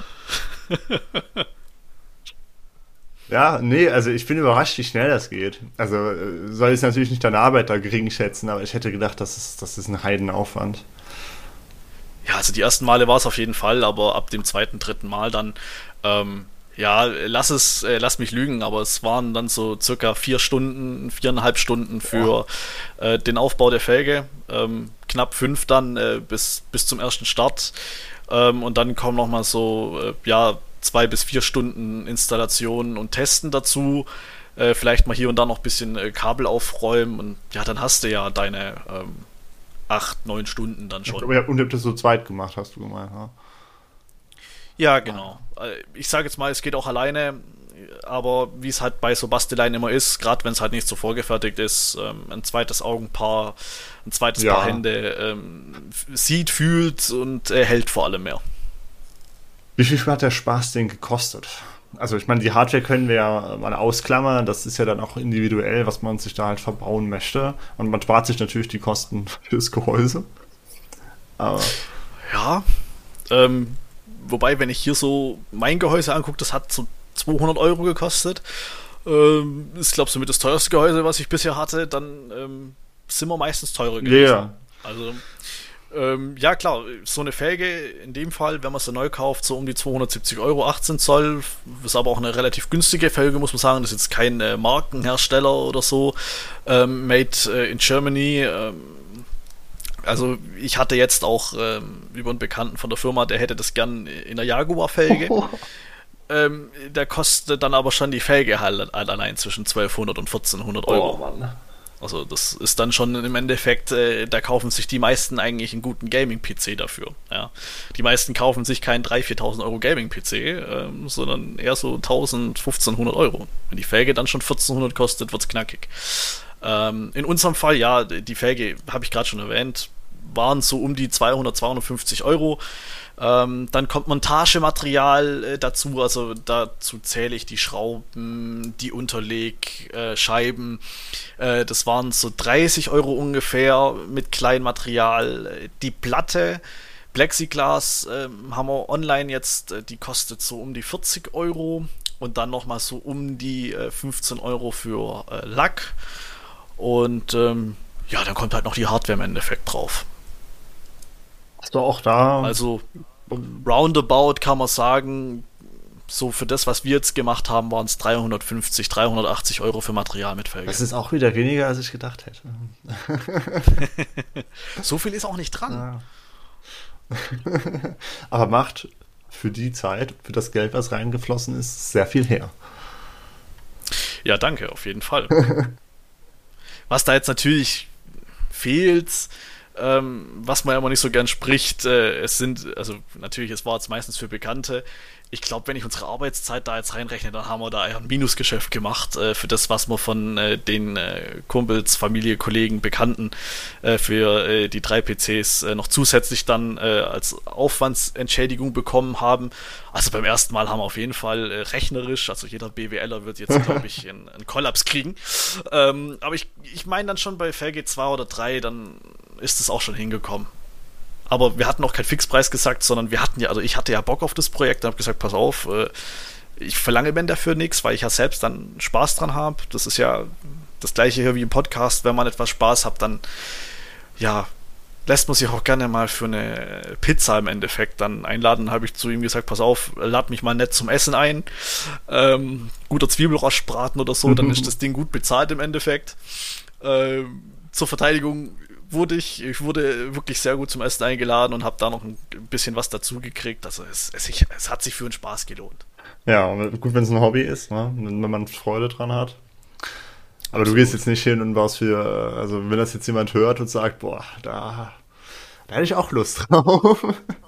Ja, nee, also ich bin überrascht, wie schnell das geht. Also äh, soll ich natürlich nicht deine Arbeit da gering schätzen, aber ich hätte gedacht, das ist, das ist ein Heidenaufwand. Ja, also die ersten Male war es auf jeden Fall, aber ab dem zweiten, dritten Mal dann, ähm, ja, lass es, äh, lass mich lügen, aber es waren dann so circa vier Stunden, viereinhalb Stunden für äh, den Aufbau der Felge, ähm, knapp fünf dann äh, bis, bis zum ersten Start ähm, und dann kommen nochmal so, äh, ja, zwei bis vier Stunden Installation und Testen dazu, äh, vielleicht mal hier und da noch ein bisschen äh, Kabel aufräumen und ja, dann hast du ja deine ähm, acht, neun Stunden dann schon. Und ihr habt das so zweit gemacht, hast du gemeint, ja? Ja, genau. Ich sage jetzt mal, es geht auch alleine, aber wie es halt bei so Basteleien immer ist, gerade wenn es halt nicht so vorgefertigt ist, ähm, ein zweites Augenpaar, ein zweites Ja. Paar Hände ähm, sieht, fühlt und äh, hält vor allem mehr. Wie viel hat der Spaß denn gekostet? Also ich meine, die Hardware können wir ja mal ausklammern, das ist ja dann auch individuell, was man sich da halt verbauen möchte. Und man spart sich natürlich die Kosten fürs Gehäuse. Aber Ja, ähm, wobei, wenn ich hier so mein Gehäuse angucke, das hat so zweihundert Euro gekostet. Ähm, ist, glaube ich, somit das teuerste Gehäuse, was ich bisher hatte. Dann ähm, sind wir meistens teurer gewesen. ja, Also, ähm, ja klar, so eine Felge in dem Fall, wenn man sie neu kauft, so um die zweihundertsiebzig Euro, achtzehn Zoll, ist aber auch eine relativ günstige Felge, muss man sagen. Das ist jetzt kein äh, Markenhersteller oder so, ähm, made äh, in Germany. Ähm, also ich hatte jetzt auch ähm, über einen Bekannten von der Firma, der hätte das gern in der Jaguar-Felge. Oh. Ähm, der kostet dann aber schon die Felge halt, halt allein zwischen zwölfhundert und vierzehnhundert Euro. Oh Mann. Also das ist dann schon im Endeffekt, äh, da kaufen sich die meisten eigentlich einen guten Gaming-P C dafür. Ja. Die meisten kaufen sich keinen dreitausend, viertausend Euro Gaming-P C, ähm, sondern eher so tausend, fünfzehnhundert Euro. Wenn die Felge dann schon vierzehnhundert kostet, wird's knackig. Ähm, in unserem Fall, ja, die Felge, habe ich gerade schon erwähnt, waren so um die zweihundert, zweihundertfünfzig Euro. Ähm, dann kommt Montagematerial äh, dazu, also dazu zähle ich die Schrauben, die Unterlegscheiben. Äh, das waren so dreißig Euro ungefähr mit Kleinmaterial. Die Platte, Plexiglas, äh, haben wir online jetzt, äh, die kostet so um die vierzig Euro und dann nochmal so um die äh, fünfzehn Euro für äh, Lack. Und ähm, ja, dann kommt halt noch die Hardware im Endeffekt drauf. Hast du auch da? Also roundabout kann man sagen, so für das, was wir jetzt gemacht haben, waren es dreihundertfünfzig, dreihundertachtzig Euro für Material mit Felge. Das ist auch wieder weniger, als ich gedacht hätte. So viel ist auch nicht dran. Ja. Aber macht für die Zeit, für das Geld, was reingeflossen ist, sehr viel her. Ja, danke, auf jeden Fall. Was da jetzt natürlich fehlt, ähm, was man ja immer nicht so gern spricht, äh, es sind, also natürlich, es war jetzt meistens für Bekannte. Ich glaube, wenn ich unsere Arbeitszeit da jetzt reinrechne, dann haben wir da eher ein Minusgeschäft gemacht äh, für das, was wir von äh, den äh, Kumpels, Familie, Kollegen, Bekannten äh, für äh, die drei P Cs äh, noch zusätzlich dann äh, als Aufwandsentschädigung bekommen haben. Also beim ersten Mal haben wir auf jeden Fall äh, rechnerisch, also jeder BWLer wird jetzt, glaube ich, einen, einen Kollaps kriegen. Ähm, aber ich, ich meine dann schon bei Felge zwei oder drei, dann ist es auch schon hingekommen. Aber wir hatten auch keinen Fixpreis gesagt, sondern wir hatten ja, also ich hatte ja Bock auf das Projekt und habe gesagt, pass auf, äh, ich verlange mir dafür nichts, weil ich ja selbst dann Spaß dran habe. Das ist ja das gleiche hier wie im Podcast, wenn man etwas Spaß hat, dann ja, lässt man sich auch gerne mal für eine Pizza im Endeffekt dann einladen. Dann habe ich zu ihm gesagt, pass auf, lad mich mal nett zum Essen ein. Ähm, guter Zwiebelrostbraten oder so, dann ist das Ding gut bezahlt im Endeffekt. Ähm, zur Verteidigung wurde ich, ich wurde wirklich sehr gut zum Essen eingeladen und habe da noch ein bisschen was dazu gekriegt. Also es, es, ich, es hat sich für einen Spaß gelohnt. Ja, und gut, wenn es ein Hobby ist, ne? Wenn man Freude dran hat. Aber du gehst jetzt nicht hin und baust für, also wenn das jetzt jemand hört und sagt, boah, da, da hätte ich auch Lust drauf.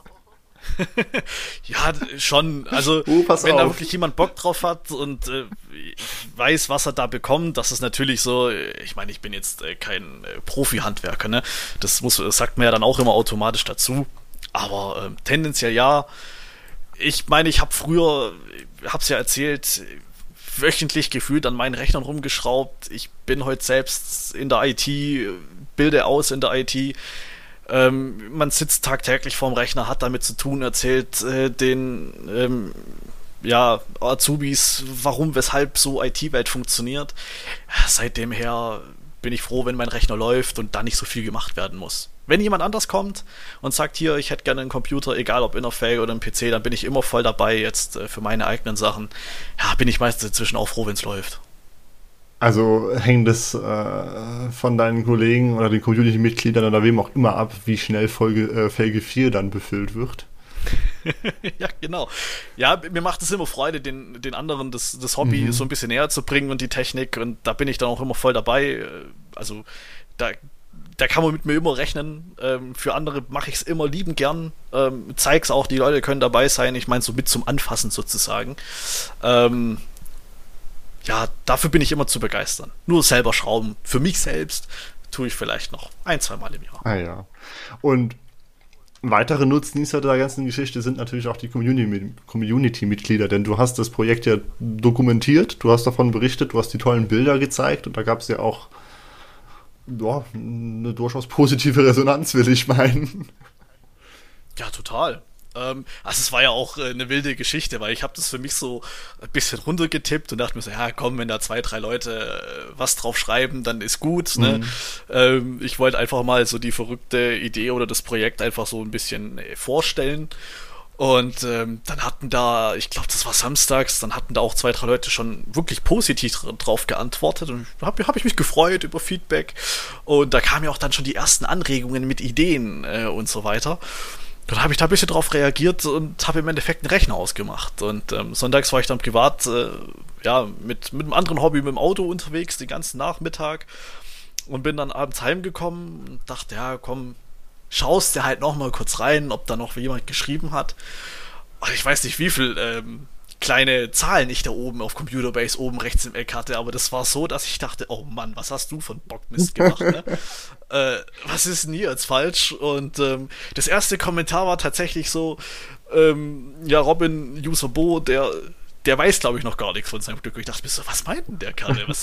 Ja, schon. Also, Oh, pass wenn da auf. wirklich jemand Bock drauf hat und äh, weiß, was er da bekommt, das ist natürlich so. äh, Ich meine, ich bin jetzt äh, kein äh, Profi-Handwerker, ne? Das muss, das sagt man ja dann auch immer automatisch dazu. Aber ähm, tendenziell ja. Ich meine, ich habe früher, hab's ja erzählt, wöchentlich gefühlt an meinen Rechnern rumgeschraubt. Ich bin heute selbst in der I T, bilde aus in der I T. Ähm, man sitzt tagtäglich vorm Rechner, hat damit zu tun, erzählt äh, den ähm, ja, Azubis, warum, weshalb so I T-Welt funktioniert. Seitdem her bin ich froh, wenn mein Rechner läuft und da nicht so viel gemacht werden muss. Wenn jemand anders kommt und sagt, hier, ich hätte gerne einen Computer, egal ob innerfähig oder ein P C, dann bin ich immer voll dabei jetzt äh, für meine eigenen Sachen. Ja, bin ich meistens inzwischen auch froh, wenn es läuft. Also hängt es äh, von deinen Kollegen oder den Community-Mitgliedern oder wem auch immer ab, wie schnell Folge, äh, Felge vier dann befüllt wird. Ja, genau. Ja, mir macht es immer Freude, den, den anderen das, das Hobby Mhm. so ein bisschen näher zu bringen und die Technik, und da bin ich dann auch immer voll dabei. Also da, da kann man mit mir immer rechnen. Ähm, für andere mache ich es immer liebend gern. Ähm, zeig's auch, die Leute können dabei sein. Ich meine, so mit zum Anfassen sozusagen. Ähm, ja, dafür bin ich immer zu begeistern. Nur selber schrauben. Für mich selbst tue ich vielleicht noch ein, zwei Mal im Jahr. Ah ja. Und weitere Nutznießer der ganzen Geschichte sind natürlich auch die Community- Community-Mitglieder, denn du hast das Projekt ja dokumentiert, du hast davon berichtet, du hast die tollen Bilder gezeigt und da gab es ja auch ja, eine durchaus positive Resonanz, will ich meinen. Ja, total. Ähm, also es war ja auch äh, eine wilde Geschichte, weil ich habe das für mich so ein bisschen runtergetippt und dachte mir so, ja komm, wenn da zwei, drei Leute äh, was drauf schreiben, dann ist gut. Ne? Mhm. Ähm, ich wollte einfach mal so die verrückte Idee oder das Projekt einfach so ein bisschen äh, vorstellen. Und ähm, dann hatten da, ich glaube, das war samstags, dann hatten da auch zwei, drei Leute schon wirklich positiv dr- drauf geantwortet und habe hab ich mich gefreut über Feedback. Und da kamen ja auch dann schon die ersten Anregungen mit Ideen äh, und so weiter. Dann habe ich da ein bisschen drauf reagiert und habe im Endeffekt einen Rechner ausgemacht. Und ähm, sonntags war ich dann privat äh, ja, mit, mit einem anderen Hobby mit dem Auto unterwegs, den ganzen Nachmittag. Und bin dann abends heimgekommen und dachte, ja komm, schaust dir halt noch mal kurz rein, ob da noch jemand geschrieben hat. Und ich weiß nicht, wie viel ähm, kleine Zahlen ich da oben auf Computerbase oben rechts im Eck hatte, aber das war so, dass ich dachte, oh Mann, was hast du von Bockmist gemacht, ne? äh, was ist denn hier jetzt falsch? Und ähm, das erste Kommentar war tatsächlich so, ähm, ja, Robin, User Bo, der der weiß, glaube ich, noch gar nichts von seinem Glück. Und ich dachte mir so, was meint denn der Kerl? Was?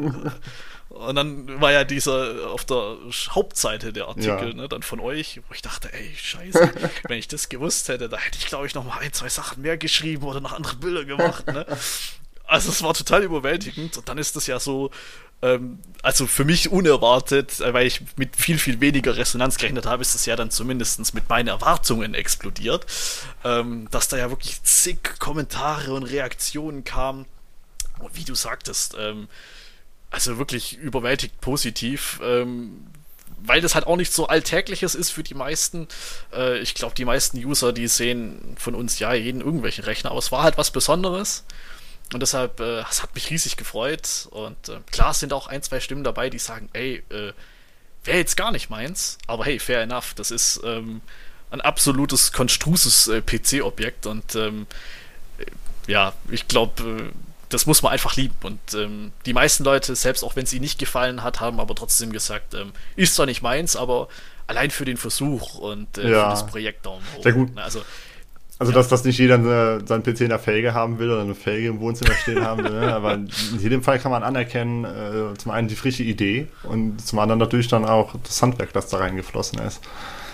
Und dann war ja dieser auf der Hauptseite der Artikel, Ja. ne, dann von euch, wo ich dachte, ey, scheiße, wenn ich das gewusst hätte, da hätte ich, glaube ich, noch mal ein, zwei Sachen mehr geschrieben oder noch andere Bilder gemacht, ne? Also es war total überwältigend und dann ist das ja so, ähm, also für mich unerwartet, äh, weil ich mit viel, viel weniger Resonanz gerechnet habe, ist es ja dann zumindest mit meinen Erwartungen explodiert, ähm, dass da ja wirklich zig Kommentare und Reaktionen kamen und wie du sagtest, ähm, also wirklich überwältigt positiv, ähm, weil das halt auch nicht so Alltägliches ist für die meisten. Äh, ich glaube, die meisten User, die sehen von uns ja jeden irgendwelchen Rechner, aber es war halt was Besonderes. Und deshalb, äh, es hat mich riesig gefreut. Und äh, klar, es sind auch ein, zwei Stimmen dabei, die sagen, ey, äh, wäre jetzt gar nicht meins, aber hey, fair enough, das ist ähm, ein absolutes konstruses äh, P C-Objekt und ähm, ja, ich glaube, äh, das muss man einfach lieben. Und ähm, die meisten Leute, selbst auch wenn es ihnen nicht gefallen hat, haben aber trotzdem gesagt, ähm, ist zwar nicht meins, aber allein für den Versuch und äh, Ja. für das Projekt Daumen hoch. Sehr gut. Na, Also, Also, Ja. dass, dass nicht jeder äh, seinen P C in der Felge haben will oder eine Felge im Wohnzimmer stehen haben will, ne? Aber in jedem Fall kann man anerkennen, äh, zum einen die frische Idee und zum anderen natürlich dann auch das Handwerk, das da reingeflossen ist.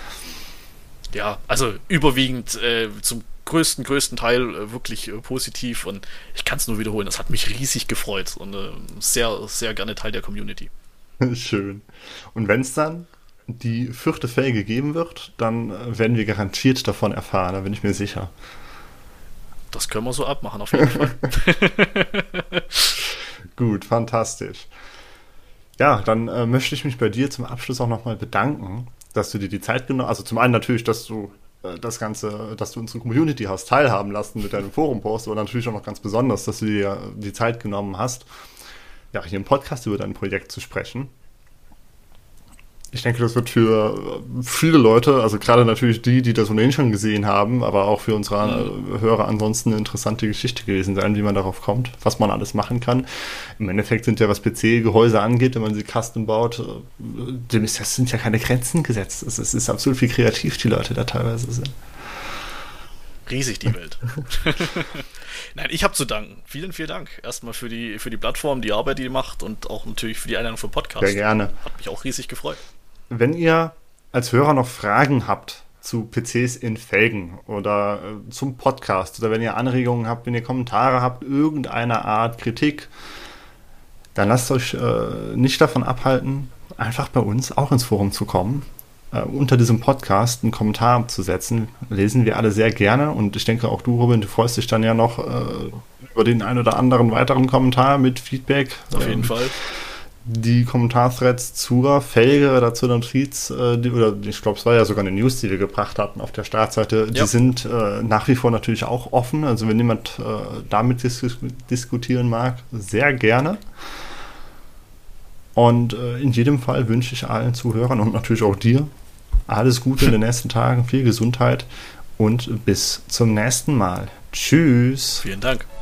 ja, also überwiegend äh, zum größten, größten Teil äh, wirklich äh, positiv und ich kann es nur wiederholen, das hat mich riesig gefreut und äh, sehr, sehr gerne Teil der Community. Schön. Und wenn es dann die vierte Felge geben wird, dann äh, werden wir garantiert davon erfahren, da bin ich mir sicher. Das können wir so abmachen, auf jeden Fall. Gut, fantastisch. Ja, dann äh, möchte ich mich bei dir zum Abschluss auch nochmal bedanken, dass du dir die Zeit genommen hast. Also zum einen natürlich, dass du äh, das Ganze, dass du unsere Community hast teilhaben lassen mit deinem Forum-Post, aber natürlich auch noch ganz besonders, dass du dir die Zeit genommen hast, ja, hier im Podcast über dein Projekt zu sprechen. Ich denke, das wird für viele Leute, also gerade natürlich die, die das ohnehin schon gesehen haben, aber auch für unsere mhm. Hörer ansonsten eine interessante Geschichte gewesen sein, wie man darauf kommt, was man alles machen kann. Im Endeffekt sind ja, was P C-Gehäuse angeht, wenn man sie custom baut, dem ist, das sind ja keine Grenzen gesetzt. Es ist, ist absolut wie kreativ die Leute da teilweise sind. Riesig die Welt. Nein, ich habe zu danken. Vielen, vielen Dank. Erstmal für die, für die Plattform, die Arbeit, die ihr macht und auch natürlich für die Einladung für Podcast. Sehr gerne. Hat mich auch riesig gefreut. Wenn ihr als Hörer noch Fragen habt zu P Cs in Felgen oder äh, zum Podcast oder wenn ihr Anregungen habt, wenn ihr Kommentare habt, irgendeiner Art Kritik, dann lasst euch äh, nicht davon abhalten, einfach bei uns auch ins Forum zu kommen, äh, unter diesem Podcast einen Kommentar abzusetzen. Lesen wir alle sehr gerne und ich denke auch du, Robin, du freust dich dann ja noch äh, über den einen oder anderen weiteren Kommentar mit Feedback. Auf jeden ähm, Fall. Die Kommentarthreads zur Felge oder zu den Tweets, äh, die, oder ich glaube, es war ja sogar eine News, die wir gebracht hatten auf der Startseite, die ja. sind äh, nach wie vor natürlich auch offen. Also wenn jemand äh, damit dis- diskutieren mag, sehr gerne. Und äh, in jedem Fall wünsche ich allen Zuhörern und natürlich auch dir alles Gute in den nächsten Tagen, viel Gesundheit und bis zum nächsten Mal. Tschüss. Vielen Dank.